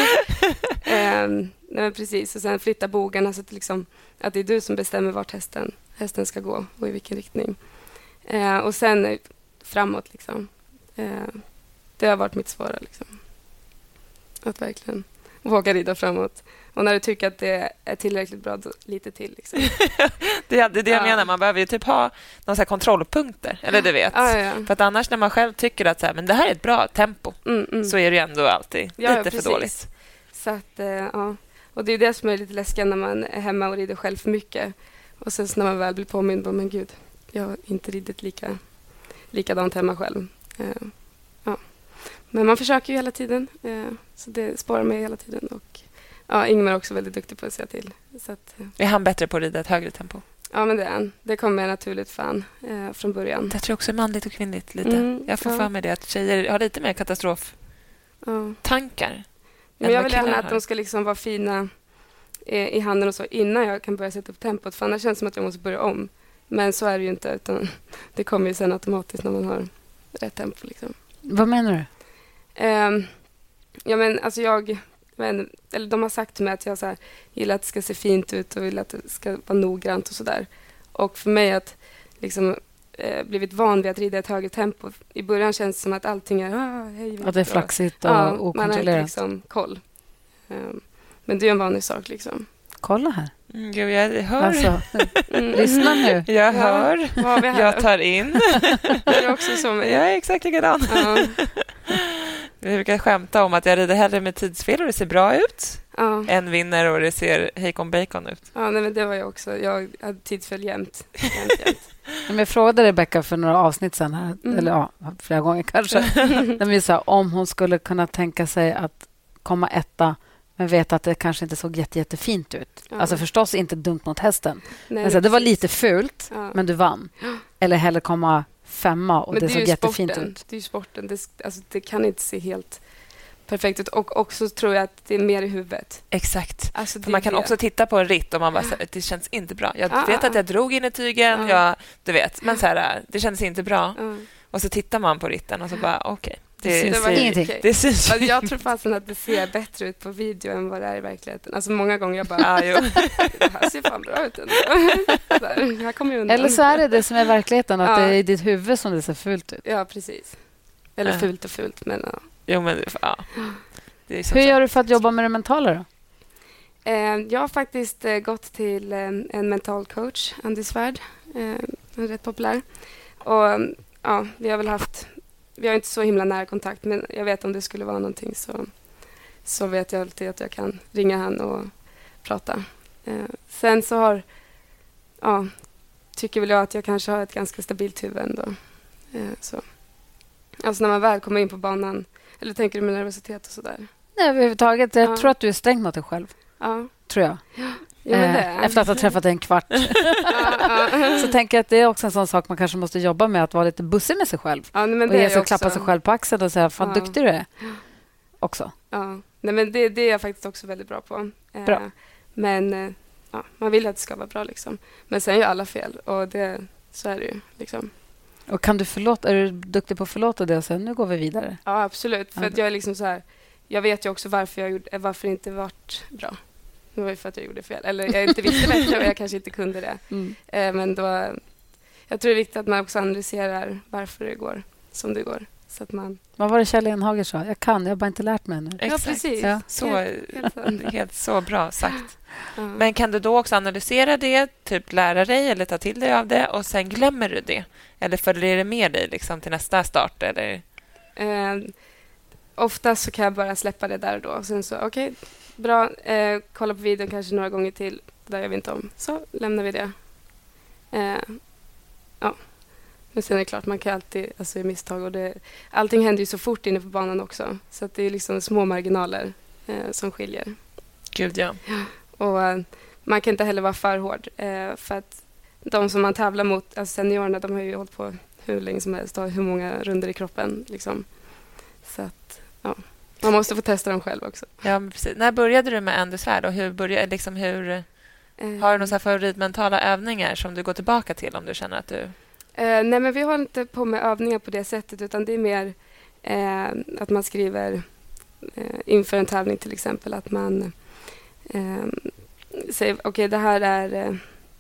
eh, nej, precis. Och sen flytta bogarna så att, liksom, att det är du som bestämmer vart hästen, hästen ska gå och i vilken riktning. Eh, och sen framåt liksom. Eh, det har varit mitt svåra liksom. Att verkligen våga rida framåt. Och när du tycker att det är tillräckligt bra, då lite till. Liksom. det är det jag ja. menar. Man behöver ju typ ha några så här kontrollpunkter. Eller du vet. Ja, ja. För att annars när man själv tycker att så här, men det här är ett bra tempo mm, mm. så är det ju ändå alltid ja, lite ja, för dåligt. Så att, ja. Och det är det som är lite läskigt när man är hemma och rider själv för mycket. Och sen när man väl blir påmind om, men gud, jag har inte ridit lika, likadant hemma själv. Ja. Men man försöker ju hela tiden. Så det spårar mig hela tiden. Och ja, Ingmar är också väldigt duktig på att säga till. Så att, är han bättre på att rida ett högre tempo? Ja, men det är han. Det kommer naturligt fan eh, från början. Det tror jag också är manligt och kvinnligt lite. Mm, jag får ja. för mig det att tjejer har lite mer katastroftankar. Ja. Men jag vill gärna att de ska liksom vara fina eh, i handen och så innan jag kan börja sätta upp tempot. För annars känns det som att jag måste börja om. Men så är det ju inte. Utan det kommer ju sen automatiskt när man har rätt tempo. Liksom. Vad menar du? Eh, ja, men alltså jag... Men, eller de har sagt till mig att jag så här, gillar att det ska se fint ut och vill att det ska vara noggrant och sådär. Och för mig att liksom eh, blivit van vid att rida ett högre tempo. I början känns det som att allting är ah, hej, att det är flaxigt och ja, okontrollerat. Man har liksom koll. Um, men det är en vanlig sak liksom. Kolla här. Mm, gud, jag hör. Alltså, mm. Lyssna nu. Jag hör. Ja, jag tar in. Det är också så med. Jag är exakt likadan. Ja. Vi brukar skämta om att jag rider hellre med tidsfel och det ser bra ut ja. än vinner och det ser hejkon bacon ut. Ja, nej, men det var jag också. Jag hade tidsfel jämt. jämt, jämt. Men jag frågade Rebecca för några avsnitt sen här, mm. eller ja, flera gånger kanske. När vi sa om hon skulle kunna tänka sig att komma etta men veta att det kanske inte såg jätte, jättefint ut. Ja. Alltså förstås inte dumt mot hästen. Nej, men så, det var lite fult, ja. men du vann. Ja. Eller heller komma femma och men det, det såg jättefint sporten. ut. Det är ju sporten. Det, alltså, det kan inte se helt perfekt ut. Och också tror jag att det är mer i huvudet. Exakt. Alltså, För man kan det. också titta på en ritt och man bara, det känns inte bra. Jag ah, vet ah, att jag drog in i tygen, ah. jag, du vet. Men så här, det känns inte bra. Ah. Och så tittar man på ritten och så bara, okej. Okay. Det, det, det, ser, ingenting. det syns alltså, jag tror fast att det ser bättre ut på video än vad det är i verkligheten. Alltså många gånger jag bara, ah, jo. det här ser fan bra ut ändå. Här kommer jag undan. Eller så är det det som är verkligheten, att ja. det är i ditt huvud som det ser fult ut. Ja, precis. Eller ja. fult och fult, men ja. Jo, men ja. Det är så Hur gör du för att jobba med det mentala då? Eh, jag har faktiskt eh, gått till eh, en mental coach, Andy Svärd. Eh, rätt populär. Och ja, vi har väl haft... Vi har inte så himla nära kontakt, men jag vet om det skulle vara någonting så, så vet jag alltid att jag kan ringa han och prata. Eh, sen så har, ja, tycker väl jag att jag kanske har ett ganska stabilt huvud ändå. Eh, så. Alltså när man väl kommer in på banan, eller tänker du med nervositet och sådär? Nej, överhuvudtaget. Jag ja. tror att du är sträng mot dig själv. Ja. Tror jag. Ja. Ja, men det. Efter att ha träffat dig en kvart. ja, ja. Så tänker jag att det är också en sån sak man kanske måste jobba med, att vara lite bussig med sig själv. Ja, men och det ge sig och också. klappa sig själv på axeln och säga, fan ja. duktig du är. Också. Ja, nej, men det, det är jag faktiskt också väldigt bra på. Bra. Eh, men eh, ja, man vill att det ska vara bra. Liksom. Men sen gör alla fel och det, så är det ju. Liksom. Och kan du förlåta, är du duktig på att förlåta det och säga, nu går vi vidare? Ja, absolut. För ja. att jag är liksom så här, jag vet ju också varför, jag gjorde, varför det inte varit bra. Det var ju för att jag gjorde fel. Eller jag inte visste bättre och jag kanske inte kunde det. Mm. Eh, men då, jag tror det är viktigt att man också analyserar varför det går som det går. Så att man... Vad var det Kjell Enhager sa? Jag kan, jag har bara inte lärt mig ännu. Ja, precis. Ja. Så, helt, helt, helt så bra sagt. Ja. Men kan du då också analysera det, typ lära dig eller ta till dig av det och sen glömmer du det? Eller följer det med dig liksom, till nästa start? Eller? Eh, ofta så kan jag bara släppa det där och då. Och sen så, okej, okay, bra. Eh, kolla på videon kanske några gånger till. Där gör vi inte om. Så lämnar vi det. Eh, ja. Men sen är det klart, man kan alltid alltså, göra misstag. Och det, allting händer ju så fort inne på banan också. Så att det är liksom små marginaler eh, som skiljer. Gud, ja. Och eh, man kan inte heller vara för hård. Eh, för att de som man tävlar mot, alltså seniorerna, de har ju hållit på hur länge som helst. Och hur många runder i kroppen. Liksom. Så att, ja. Man måste få testa dem själv också. Ja, men precis. När började du med Andy Svärd? Och hur började, liksom hur, eh. har du några favoritmentala övningar som du går tillbaka till om du känner att du... Eh, nej, men vi har inte på med övningar på det sättet, utan det är mer eh, att man skriver eh, inför en tävling till exempel, att man eh, säger okej, okay, det här är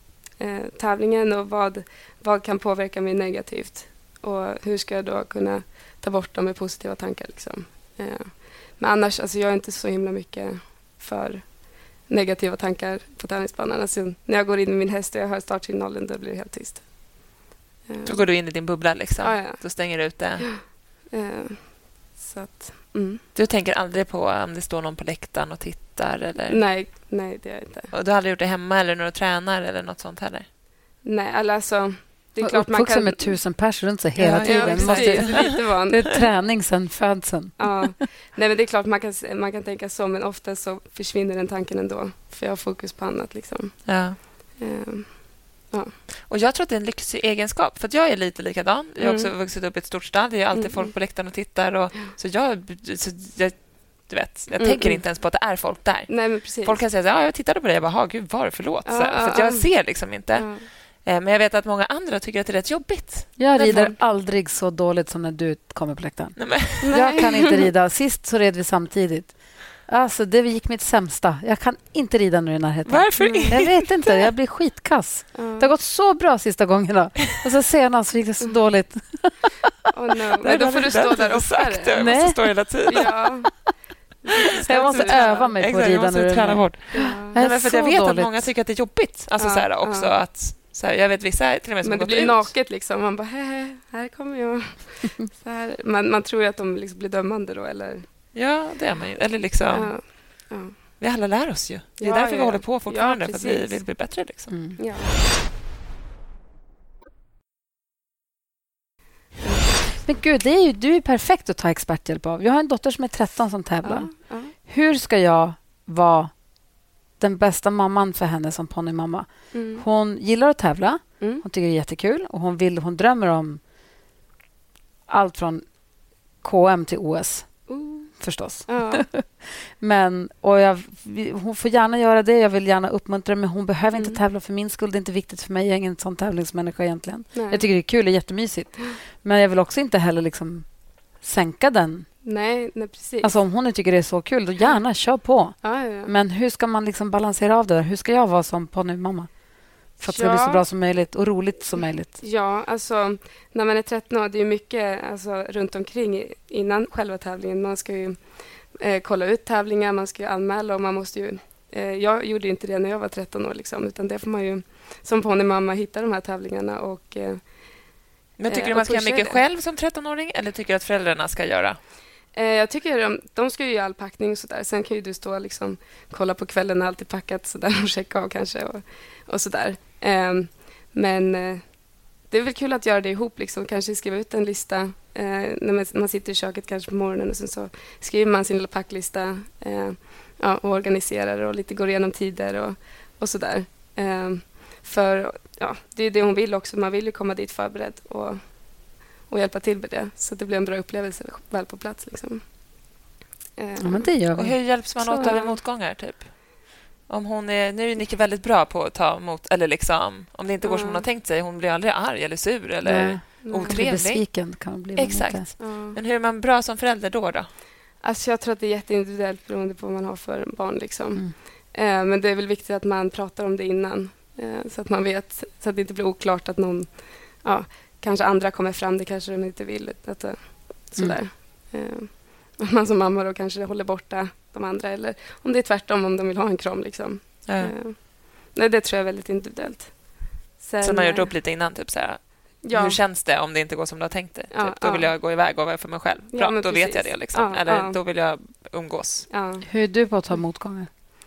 eh, tävlingen och vad, vad kan påverka mig negativt. Och hur ska jag då kunna ta bort dem med positiva tankar. Liksom. Eh, men annars, alltså jag är inte så himla mycket för negativa tankar på tävlingsbanan. Alltså, när jag går in med min häst och jag hör startsignalen, då blir det helt tyst. Eh, då går du in i din bubbla liksom. Ja, ja. Då stänger du ut det. Eh, så att, mm. Du tänker aldrig på om det står någon på läktaren och tittar? Eller? Nej, nej, det gör jag inte. Och du har aldrig gjort det hemma eller när du tränar eller något sånt heller? Nej, alltså... Det är och klart man kan... med tusen personer runt sig hela ja, tiden. Ja, måste... det, det är träning sen födseln. Ja. Nej, men det är klart man kan, man kan tänka så, men ofta så försvinner den tanken ändå. För jag har fokus på annat. Liksom. Ja. Um, ja. Och jag tror att det är en lyxig egenskap. För att jag är lite likadan. Jag har Mm. också vuxit upp i ett stort stad. Det är alltid Mm. folk på läktaren och tittar. Och, så jag... Så jag du vet, jag Mm, tänker mm. inte ens på att det är folk där. Nej, men precis. Folk kan säga att ja, jag tittade på det. Jag bara, gud, var förlåt. Ja, så, här, ja, för att jag ja. ser liksom inte. Ja. Men jag vet att många andra tycker att det är rätt jobbigt. Jag rider Därför... aldrig så dåligt som när du kommer på läktaren. Nej, men... Jag kan inte rida. Sist så red vi samtidigt. Alltså, det gick mitt sämsta. Jag kan inte rida nu i närheten. Varför mm. Jag vet inte. Jag blir skitkass. Ja. Det har gått så bra sista gångerna. Och så senast gick det så dåligt. Oh, no. Men då får du stå där oftare. Jag måste stå hela tiden. Ja. Jag måste öva mig på att rida nu. Jag träna bort. Ja. Nej, men för så jag vet dåligt. att många tycker att det är jobbigt. Alltså Ja, så här, också ja. att så här, jag vet vissa till och med som Men det gått blir ut. naket liksom. Man bara, hehe, här kommer jag. Så här. Man, man tror ju att de liksom blir dömande då, eller? Ja, det är man ju. Eller liksom, Ja. Ja. vi alla lär oss ju. Det är Ja, därför ja. vi håller på fortfarande. Ja, för att vi precis. vill bli bättre. Liksom. Mm. Ja. Men gud, det är ju, du är perfekt att ta experthjälp av. Jag har en dotter som är tretton som tävlar. Ja. Ja. Hur ska jag vara den bästa mamman för henne som ponnymamma? Mm. Hon gillar att tävla. Mm. Hon tycker det är jättekul. Och hon, vill, hon drömmer om allt från K M till O S. Uh. Förstås. Ja. Men, och jag, hon får gärna göra det. Jag vill gärna uppmuntra, men hon behöver Mm. inte tävla för min skull. Det är inte viktigt för mig. Jag är ingen sån tävlingsmänniska egentligen. Nej. Jag tycker det är kul och jättemysigt. Men jag vill också inte heller liksom sänka den. Nej, nej, precis. Alltså om hon inte tycker det är så kul, då gärna kör på. Ja, ja, ja. Men hur ska man liksom balansera av det där? Hur ska jag vara som ponnymamma? För att det ska bli så Ja. bra som möjligt och roligt som möjligt. Ja, alltså när man är tretton år, det är mycket alltså, runt omkring innan själva tävlingen. Man ska ju eh, kolla ut tävlingar, man ska ju anmäla och man måste ju... Eh, jag gjorde inte det när jag var tretton år, liksom, utan det får man ju som ponnymamma hitta de här tävlingarna och... Eh, Men tycker eh, du man och ska göra pusha mycket det. själv som tretton-åring eller tycker du att föräldrarna ska göra? Eh, jag tycker de, de ska ju göra all packning och sådär. Sen kan ju du stå och liksom, kolla på kvällen när allt är packat så där, och checka av kanske och, och sådär. Eh, men eh, det är väl kul att göra det ihop. Liksom. Kanske skriva ut en lista eh, när man, man sitter i köket kanske på morgonen och sen så skriver man sin lilla packlista eh, ja, och organiserar och lite går igenom tider och, och sådär. Eh, för ja, det är det hon vill också. Man vill ju komma dit förberedd och och hjälpa till med det. Så det blir en bra upplevelse väl på plats. Liksom. Eh, Ja, men det gör Och vi. hur hjälps man Så- åt av motgångar, typ? Om hon är, nu är Nicke väldigt bra på att ta emot, eller liksom, om det inte går som hon har tänkt sig, hon blir aldrig arg eller sur eller Nej. nej. Kan bli otrevlig. besviken. Kan bli man Exakt. inte. Ja. Men hur är man bra som förälder då? då? Alltså jag tror att det är jätteindividuellt beroende på vad man har för barn. Liksom. Mm. Eh, men det är väl viktigt att man pratar om det innan. Eh, så att man vet, så att det inte blir oklart att någon, ja, kanske andra kommer fram, det kanske de inte vill. Att, eh, sådär. Mm. Eh, man som mamma då kanske håller borta de andra. Eller om det är tvärtom, om de vill ha en kram. Liksom. Ja. Eh, nej, det tror jag är väldigt individuellt. Sen, Så man har gjort eh, upp lite innan, typ så här, ja. hur känns det om det inte går som du har tänkt dig? Ja, Typ, då ja. vill jag gå iväg och vara för mig själv. Ja, Bra, men då vet jag precis. det. Liksom. Ja, Eller ja. då vill jag umgås. Ja. Hur är du på att ta motgångar?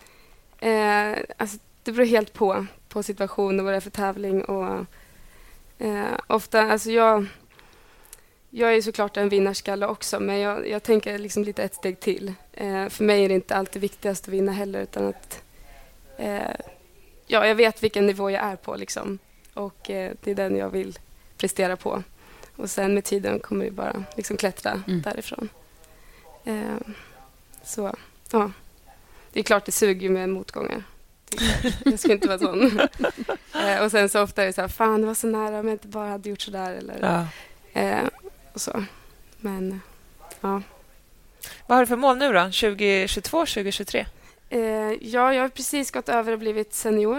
Eh, alltså, det beror helt på, på situation och vad det är för tävling. Och, eh, ofta, alltså jag, jag är såklart en vinnarskalle också, men jag, jag tänker liksom lite ett steg till. Eh, för mig är det inte alltid viktigast att vinna heller, utan att eh, ja, jag vet vilken nivå jag är på. Liksom. Och eh, det är den jag vill prestera på. Och sen med tiden kommer det bara liksom klättra Mm. därifrån. Eh, så, ja. Det är klart det suger med motgångar. Det är klart. Jag skulle inte vara sån. eh, och sen så ofta är det så här, fan det var så nära om jag inte bara hade gjort så där. Eller, Ja. eh, och så. Men, ja. Vad har du för mål nu då? tjugo tjugotvå, tjugo tjugotre? Eh, ja, jag har precis gått över och blivit senior.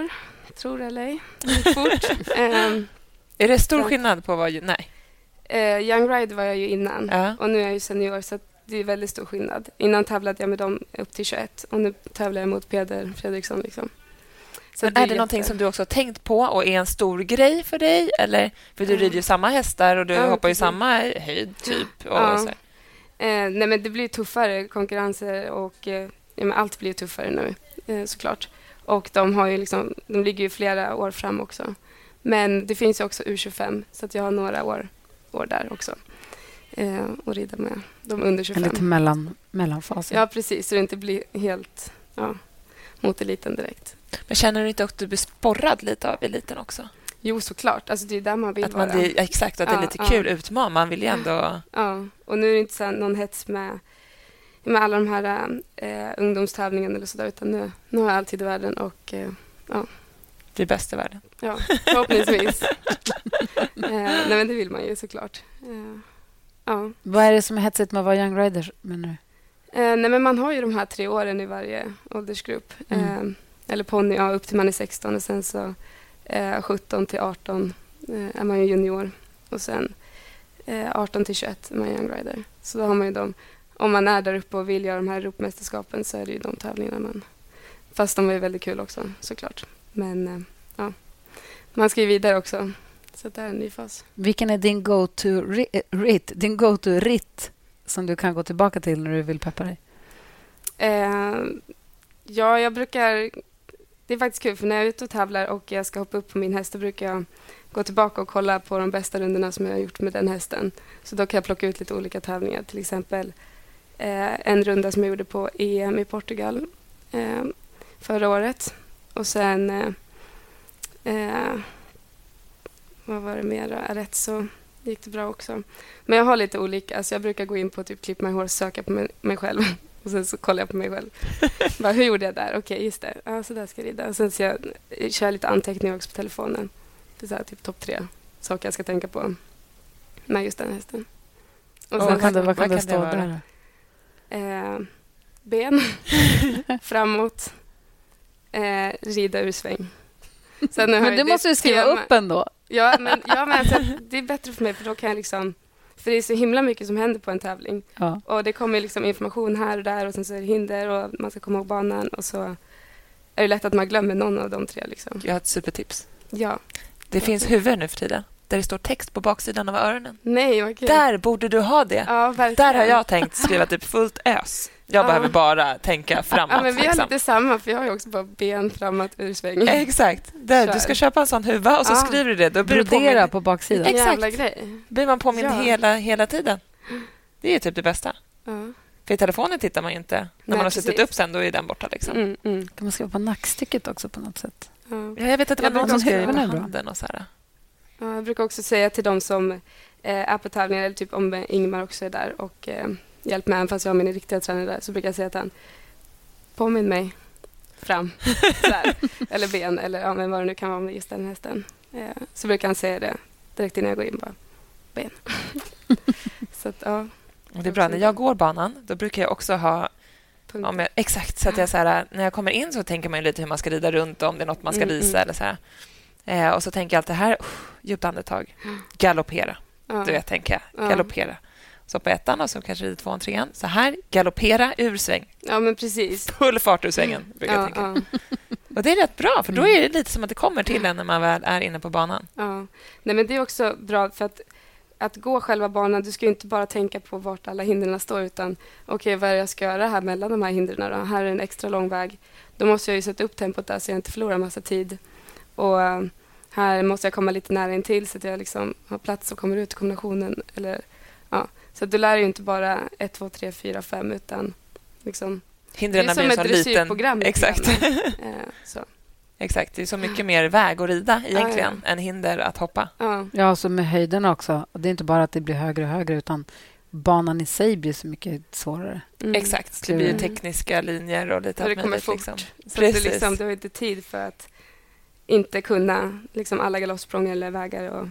tror eller ej. Fort. um, är det stor så. skillnad på vad... Nej. Uh, Young Rider var jag ju innan. Ja. Och nu är jag ju senior, så det är väldigt stor skillnad. Innan tävlade jag med dem upp till tjugoett. Och nu tävlar jag mot Peder Fredriksson. Liksom. Så Men det är, är det jätte... någonting som du också har tänkt på och är en stor grej för dig? Eller? För du mm. rider ju samma hästar och du ja, hoppar ju samma höjd typ. Och ja. så. Eh, nej, men det blir tuffare konkurrenser och eh, ja, men allt blir tuffare nu eh, såklart. Och de har ju liksom, de ligger ju flera år fram också. Men det finns ju också U tjugofem, så att jag har några år, år där också. Eh, och rida med de under tjugofem. En lite mellan, mellanfasen. Ja, precis. Så det inte blir helt ja, mot eliten direkt. Men känner du inte att du blir sporrad lite av eliten också? Jo, såklart. Alltså, det är där man vill att man vara. Det, exakt, att ja, det är lite ja. kul utman. Man vill ju ändå... Ja, och nu är det inte så här någon hets med, med alla de här eh, ungdomstävlingarna eller sådär, utan nu, nu har jag alltid i världen och eh, ja. Det är bäst i världen. Ja, förhoppningsvis. eh, nej, men det vill man ju såklart. Eh, ja. Vad är det som är hetsigt med att vara Young Rider? Men nu? Eh, nej, men man har ju de här tre åren i varje åldersgrupp. Mm. Eh, eller ponny, ja, upp till man är sexton och sen så eh, sjutton till arton eh, är man ju junior. Och sen eh, arton till tjugoett är man Young Rider. Så då har man ju dem. Om man är där uppe och vill göra de här Europamästerskapen så är det ju de tävlingarna man... Fast de var ju väldigt kul också, såklart. Men eh, ja, man ska ju vidare också. Så det är en ny fas. Vilken är din go-to rit, din go-to rit som du kan gå tillbaka till när du vill peppa dig? Eh, ja, jag brukar... Det är faktiskt kul, för när jag är ute och tävlar och jag ska hoppa upp på min häst, då brukar jag gå tillbaka och kolla på de bästa rundorna som jag har gjort med den hästen. Så då kan jag plocka ut lite olika tävlingar. Till exempel eh, en runda som jag gjorde på E M i Portugal eh, förra året. Och sen... Eh, eh, vad var det mer? Arezzo gick det bra också. Men jag har lite olika. Alltså jag brukar gå in på typ Clip My Horse och söka på mig, mig själv. Och sen så kollar jag på mig själv. Bara, hur gjorde jag där? Okej, okay, just det. Ja, så där ska jag rida. Och sen så jag, jag kör lite anteckningar också på telefonen. Det är så här, typ topp tre saker jag ska tänka på med just den hästen. Och sen, vad kan det, vad kan vad det stå det där? Eh, ben. Framåt. Eh, rida ur sväng. Sen men du måste ju skriva tema. upp ändå. Ja, men, ja, men alltså, det är bättre för mig, för då kan jag liksom... För det är så himla mycket som händer på en tävling. Ja. Och det kommer liksom information här och där och sen så är det hinder och man ska komma ihåg banan och så är det lätt att man glömmer någon av de tre. Liksom. Jag har ett supertips. Ja. Det finns huvud nu för tiden där det står text på baksidan av öronen. Nej, vad kul. Där borde du ha det. Ja, verkligen. Där har jag tänkt skriva typ fullt ös. Jag ja. behöver bara tänka framåt. Ja, men vi har liksom. lite samma, för jag har ju också bara ben framåt ur svängen. Exakt. Där, du ska köpa en sån huva och så ja. skriver du det. Då blir brodera påminn... på baksidan. Exakt. Grej. Blir man påmind ja. hela, hela tiden. Det är typ det bästa. Ja. För i telefonen tittar man ju inte. När Nej, man har suttit upp sen, då är den borta. Liksom. Mm, mm. Kan man skriva på nackstycket också på något sätt? Ja. Ja, jag vet att det var någon som skrev på handen och så här. Ja, jag brukar också säga till dem som eh, är på tävlingar, eller typ om Ingmar också är där och eh, hjälper mig, fast jag har min riktiga tränare där, så brukar jag säga att han påminn mig fram. Sådär. Eller ben, eller ja, men vad det nu kan vara med just den hästen. Eh, så brukar han säga det direkt innan jag går in, bara ben. Så att, ja. Det är bra. När jag går banan, då brukar jag också ha om jag, exakt, så att jag så här, när jag kommer in så tänker man ju lite hur man ska rida runt, om det är något man ska mm, visa mm. eller så här. Eh, och så tänker jag allt det här, uh, djupt andetag, galoppera. Ja. Du vet, tänker jag, galoppera. Så på ettan och så kanske rider tvåan, trean. Så här, galoppera ur sväng. Ja, men precis. Full fart ur svängen, brukar ja, jag tänka. Ja. Och det är rätt bra, för då är det lite som att det kommer till en när man väl är inne på banan. Ja. Nej, men det är också bra, för att att gå själva banan, du ska ju inte bara tänka på vart alla hindren står, utan okej, okay, vad är det jag ska göra här mellan de här hindren då? Här är en extra lång väg. Då måste jag ju sätta upp tempot där så jag inte förlorar massa tid. Och uh, här måste jag komma lite nära in till så att jag liksom har plats och kommer ut i kombinationen. Eller, ja. Så att du lär ju inte bara ett, två, tre, fyra, fem, utan liksom... Hindren det är som blir ett så dressyrprogram. Liten... Exakt. uh, så. Exakt, det är så mycket mer väg att rida egentligen ja, ja. än hinder att hoppa. Ja, ja, så med höjden också. Det är inte bara att det blir högre och högre, utan banan i sig blir så mycket svårare. Mm. Exakt, det blir tekniska linjer och lite och det allt kommer möjligt. Fort. Liksom. Så det, liksom, det har inte tid för att inte kunna liksom alla galoppsprång eller vägar. Och,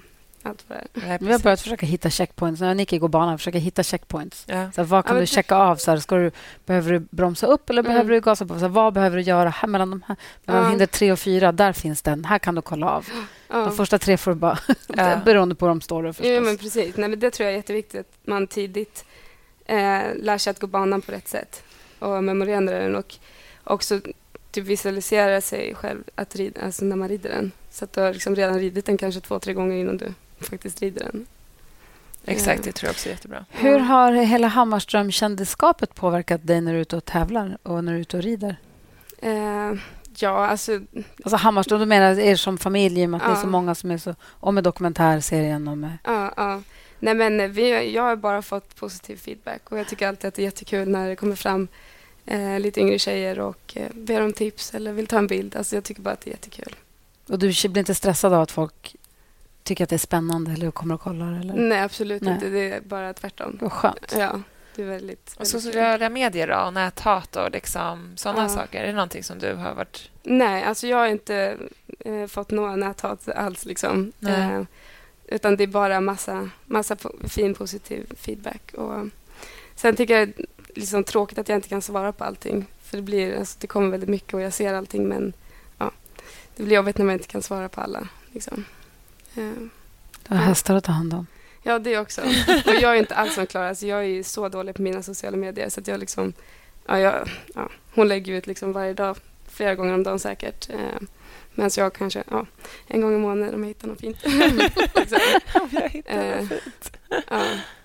allt vad det är. Vi har börjat försöka hitta checkpoints. När Nicky går banan försöka hitta checkpoints. Ja. Så vad kan ja, du checka av? Så här, ska du, behöver du bromsa upp eller mm. behöver du gasa på? Så här, vad behöver du göra här mellan de här? Mellan ja. hinder tre och fyra, där finns den. Här kan du kolla av. Ja. De första tre får du bara... Ja. beroende på hur de står. Förstås. Ja, men precis. Nej, men det tror jag är jätteviktigt. Att man tidigt eh, lär sig att gå banan på rätt sätt. Och memorera den. Och också typ visualisera sig själv att rida, alltså när man rider den. Så att du har liksom redan ridit den kanske två, tre gånger innan du faktiskt rider den. Exakt, det tror jag också är jättebra. Hur har hela Hammarström-kändisskapet påverkat dig när du är ute och tävlar och när du är ute och rider? Eh, ja, alltså... Alltså Hammarström, du menar er som familj, att ja. det är så många som är så... Och med dokumentärserien och med... Ja, ja. Nej, men vi, jag har bara fått positiv feedback och jag tycker alltid att det är jättekul när det kommer fram eh, lite yngre tjejer och eh, ber om tips eller vill ta en bild. Alltså jag tycker bara att det är jättekul. Och du blir inte stressad av att folk tycker att det är spännande eller kommer och kollar? Eller? Nej, absolut Nej. inte. Det är bara tvärtom. Vad skönt. Ja, det är väldigt, väldigt och sociala medier då, och näthat och liksom, sådana ja. saker. Är det någonting som du har varit... Nej, alltså jag har inte eh, fått några näthat alls. Liksom. Eh, utan det är bara massa, massa po- fin positiv feedback. Och sen tycker jag liksom tråkigt att jag inte kan svara på allting. För det, blir, alltså, det kommer väldigt mycket och jag ser allting, men ja, det blir jobbigt när man inte kan svara på alla. Liksom. Uh, du har hästar att ta hand om. Ja, det också. Och jag är inte alls som Klara. Alltså, jag är så dålig på mina sociala medier. Så att jag liksom, ja, jag, ja, hon lägger ut liksom varje dag, flera gånger om dagen säkert. Uh, men så jag kanske ja, en gång i månaden om jag hittar något fint. liksom. Om jag hittar något fint. Ja.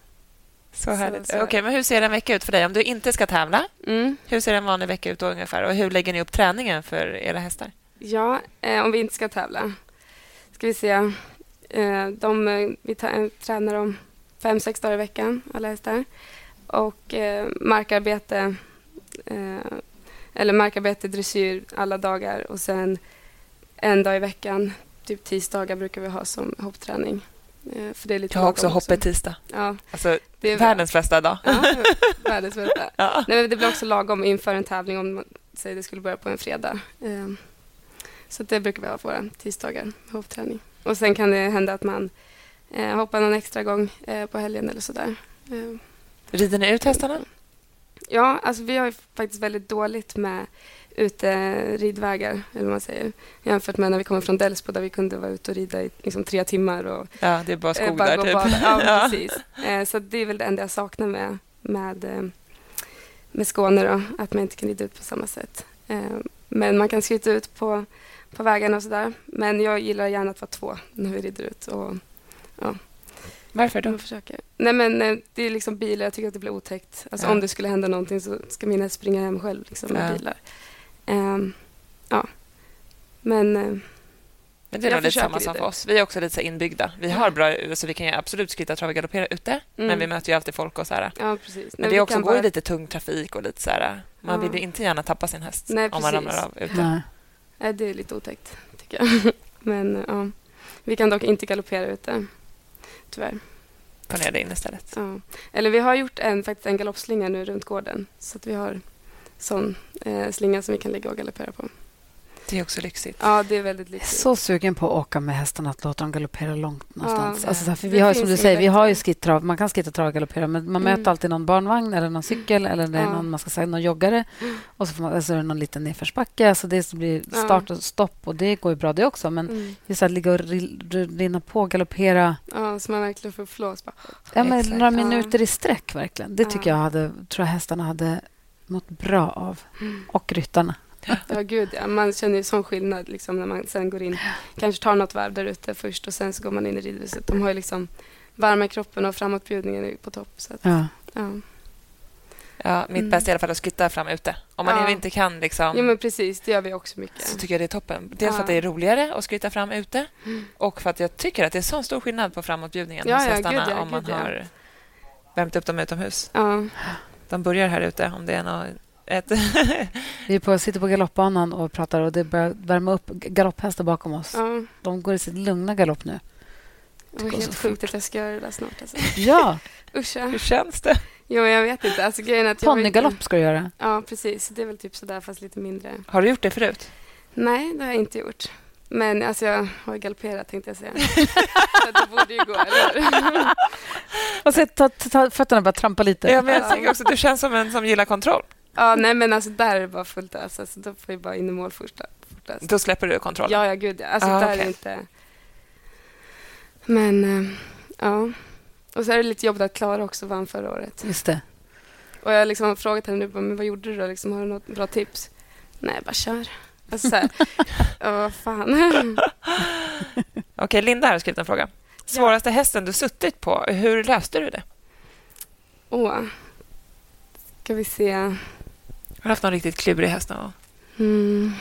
Så härligt. Okej, okay, men hur ser en vecka ut för dig? Om du inte ska tävla, mm. hur ser en vanlig vecka ut då ungefär? Och hur lägger ni upp träningen för era hästar? Ja, eh, om vi inte ska tävla ska vi se. Eh, de, vi t- tränar dem fem, sex dagar i veckan, alla hästar. Och eh, markarbete, eh, eller markarbete, dressyr alla dagar. Och sen en dag i veckan, typ tisdagar brukar vi ha som hoppträning. Eh, för det är lite jag har också hoppet tisdag. Ja. Alltså, det är världens bästa dag. Ja, världens bästa. Ja. Nej, men det blir också lagom inför en tävling om man säger det skulle börja på en fredag. Eh, så det brukar vi ha på våra tisdagar, hoppträning. Och sen kan det hända att man eh, hoppar någon extra gång eh, på helgen eller sådär. Eh. Rider ni ut hästarna? Ja, alltså vi har ju faktiskt väldigt dåligt med ute ridvägar, eller vad man säger. Jämfört med när vi kommer från Delsbo där vi kunde vara ute och rida i liksom, tre timmar. Och, ja, det är bara skog eh, bara där typ. Ja, ja. Precis. Eh, så det är väl det enda jag saknar med, med, eh, med Skåne då, att man inte kan rida ut på samma sätt. Eh, men man kan skrita ut på på vägarna och sådär. Men jag gillar gärna att vara två när vi rider ut. Och, ja. Varför då? Försöker. Nej, men det är liksom bilar. Jag tycker att det blir otäckt. Alltså, ja. Om det skulle hända någonting så ska min häst springa hem själv liksom, med ja. bilar. Um, ja. Men... Uh, men det är nog lite samma som för oss. Vi är också lite så inbyggda. Vi har bra, så vi kan absolut skritta, trava, galoppera ute. Mm. Men vi möter ju alltid folk och så här. Ja, precis. Men Nej, det är också går bara... lite tung trafik och lite så här. Man ja. vill ju inte gärna tappa sin häst. Nej, om man ramlar av ute. Nej. Nej, det är lite otäckt, tycker jag. Men ja, vi kan dock inte galoppera ute, tyvärr. Ta ner det in istället. Ja. Eller vi har gjort en, faktiskt en galoppslinga nu runt gården. Så att vi har sån eh, slinga som vi kan ligga och galoppera på. Det är också lyxigt. Ja, det är väldigt lyxigt. Så sugen på att åka med hästarna, att låta dem galoppera långt någonstans. Ja, alltså, för vi har, som du säger, vi har ju skittrav. Man kan skitta, trav och galoppera, men man mm. möter alltid någon barnvagn eller någon cykel eller det är ja. någon, man ska säga, någon joggare. Mm. Och så får man, alltså, är det någon liten nedförsbacke. Alltså, det blir start och stopp och det går ju bra det också. Men mm. just att ligga och rinna på, galoppera. Ja, så man verkligen får flås. Ja, men några minuter i sträck verkligen. Det tycker ja. jag hade, tror jag hästarna hade mått bra av. Mm. Och ryttarna. Ja, gud, ja. Man känner ju sån skillnad liksom, när man sen går in. Kanske tar något varv där ute först och sen så går man in i ridhuset. De har ju liksom varma i kroppen och framåtbjudningen är på topp. Så att, ja. Ja. Ja, mitt mm. bästa är i alla fall att skritta fram ute. Om man ja. inte kan liksom... Ja, men precis. Det gör vi också mycket. Så tycker jag det är toppen. Dels ja. för att det är roligare att skritta fram ute. Mm. Och för att jag tycker att det är så stor skillnad på framåtbjudningen ja, hos ja, hästarna gud, ja, om man gud, ja. har värmt upp dem utomhus. Ja. De börjar här ute om det är något... Ett vi är på, sitter på galoppbanan och pratar och det börjar värma upp galopphästar bakom oss. Ja. De går i sitt lugna galopp nu. Det är helt sjukt att jag ska göra det där snart. Alltså. Ja. Uscha. Hur känns det? Jo, jag vet inte. Alltså, Ponnygalopp inte... ska du göra. Ja, precis. Det är väl typ sådär fast lite mindre. Har du gjort det förut? Nej, det har jag inte gjort. Men alltså jag har galopperat tänkte jag säga. Så det borde ju gå, eller? Och så ta, ta fötterna bara trampa lite. Ja, men jag tänker också, du känns som en som gillar kontroll. Ja, nej men alltså där är det bara fullt ös. Alltså, då får jag bara in i mål först. fortast. Då släpper du kontrollen? Ja, ja gud. Alltså ah, där okay. är inte... Men, äh, ja. Och så är det lite jobbigt att klara också vann förra året. Just det. Och jag har liksom frågat henne nu, men vad gjorde du då? Liksom, har du något bra tips? Nej, bara kör. Alltså så här, oh, vad fan. Okej, okay, Linda har skrivit en fråga. Svåraste ja. hästen du suttit på, hur löste du det? Åh, ska vi se. Har du haft någon riktigt klurig häst någon gång? Mm.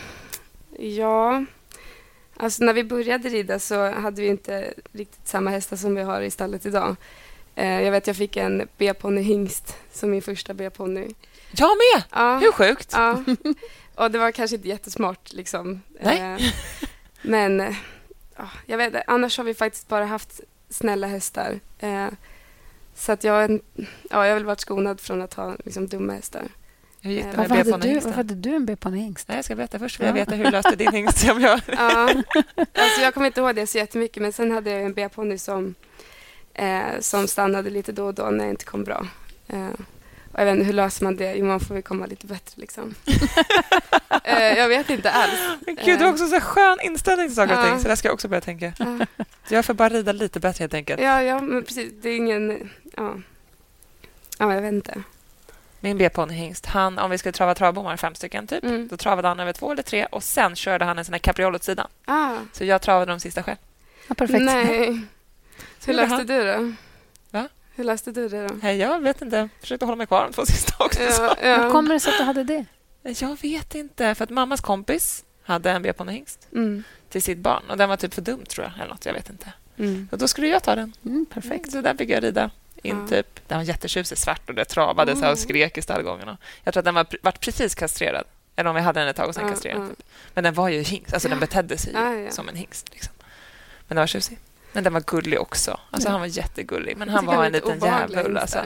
Ja, alltså när vi började rida så hade vi inte riktigt samma hästar som vi har i stallet idag. Eh, jag vet jag fick en B-ponny hingst som min första B-ponny. Jag med! Ja. Hur sjukt? Ja. Och det var kanske inte jättesmart liksom. Nej. Eh, men eh, jag vet annars har vi faktiskt bara haft snälla hästar. Eh, så att jag, ja, jag har väl varit skonad från att ha liksom, dumma hästar. Hur gick det med varför, hade du, varför hade du en B-ponny-hingst? Nej, jag ska berätta först för jag vet hur du löste din hingst. Som jag. Ja, alltså jag kommer inte ihåg det så jättemycket, men sen hade jag en B-ponny som, eh, som stannade lite då och då när det inte kom bra. Eh, och jag vet inte, hur löser man det? Jo, man får väl komma lite bättre liksom. eh, jag vet inte alls. Gud, du har också så skön inställning till saker och ting, så det ska jag också börja tänka. Ja. Jag får bara rida lite bättre helt enkelt. Ja, ja, men precis. Det är ingen... Ja, ja jag vet inte. Min B-ponny-hingst, han, om vi skulle trava travbommar, fem stycken typ, mm. då travade han över två eller tre och sen körde han en sån här capriol åt sidan. Ah. Så jag travade de sista själv. Ja, perfekt. Nej. Hur löste du det? Va? Hur löste du det då? Nej, jag vet inte. Jag försökte hålla mig kvar de två sista också. Ja, ja. Hur kommer det sig att du hade det? Jag vet inte, för att mammas kompis hade en B-ponny-hingst mm. till sitt barn och den var typ för dum tror jag, eller något, jag vet inte. Mm. Och då skulle jag ta den. Mm, perfekt. Så där fick jag rida in ja. typ. Den var jättetjusig svart och det travade oh. så här och skrek i stallgången. Jag tror att den var vart precis kastrerad. Eller om vi hade den ett tag och sen ja, kastrerad. Ja. Typ. Men den var ju hingst. Alltså ja. den betedde sig ja, ja. som en hingst. Liksom. Men den var tjusig. Men den var gullig också. Alltså ja. han var jättegullig. Men han var en liten djävul. Alltså.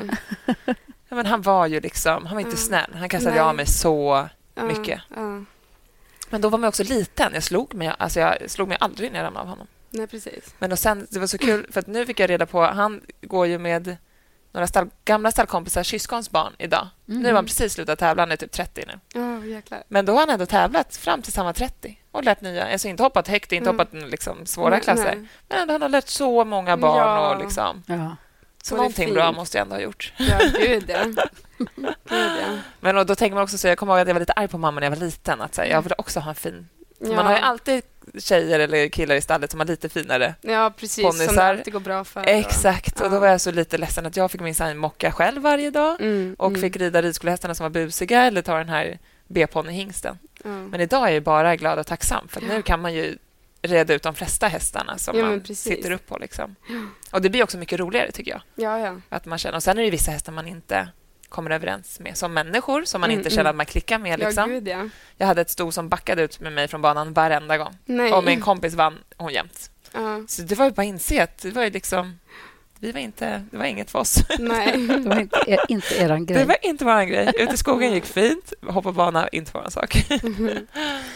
Ja, men han var ju liksom, han var inte ja. snäll. Han kastade av mig så ja. mycket. Ja. Men då var man också liten. Jag slog mig, alltså jag slog mig aldrig när jag ramlade av honom. Nej, precis. Men och sen, det var så kul, för att nu fick jag reda på, han går ju med några stall, gamla stallkompisar, syskons barn idag. Mm. Nu har han precis slutat tävla, han är typ trettio nu. Oh, jäklar. Men då har han ändå tävlat fram till samma trettio och lärt nya, alltså inte hoppat högt, inte mm. hoppat liksom svåra nej, klasser. Nej. Men ändå han har lärt så många barn ja. och liksom. Ja. Så någonting fint. Bra måste jag ändå ha gjort. Ja, gud ja. Gud, ja. Men och då tänker man också så, jag kommer ihåg att jag var lite arg på mamma när jag var liten, att säga, jag ville också ha en fin. Ja. Man har ju alltid tjejer eller killar i stallet som har lite finare ja, precis, ponnysar. Som det alltid går bra för. Exakt, och, och då var jag så lite ledsen att jag fick min sign mocka själv varje dag mm, och mm. fick rida ridskolehästarna som var busiga eller ta den här B-ponny-hingsten. Mm. Men idag är jag bara glad och tacksam för nu kan man ju reda ut de flesta hästarna som ja, man sitter upp på. Liksom. Och det blir också mycket roligare tycker jag. Ja, ja. Att man känner, och sen är det vissa hästar man inte kommer överens med som människor som man mm, inte känner att man klickar med. Liksom. Ja, gud, ja. Jag hade ett sto som backade ut med mig från banan varenda gång. Nej. Och min kompis vann hon jämt. Uh. Så det var ju bara att inse att det var ju liksom, vi var inte, det var inget för oss. Nej, det var inte, inte eran grej. Det var inte våran grej. Ute i skogen gick fint. Hoppa bana, inte våran sak. Mm-hmm.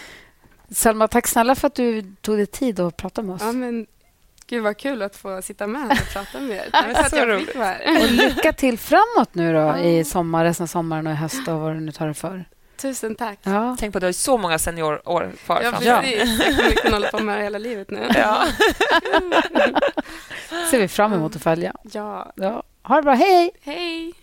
Selma, tack snälla för att du tog dig tid att prata med oss. Ja, men gud vad kul att få sitta med här och prata med er. Tack för att jag fick vara här. Och lycka till framåt nu då ja. i sommar, resten av sommaren och i höst och vad du nu tar det för. Tusen tack. Ja. Tänk på att du har så många seniorår kvar. Ja, precis. Ja. Jag kommer kunna hålla på med hela livet nu. Ja. Ser vi fram emot att följa. Ja. ja. Ha det bra. Hej! Hej!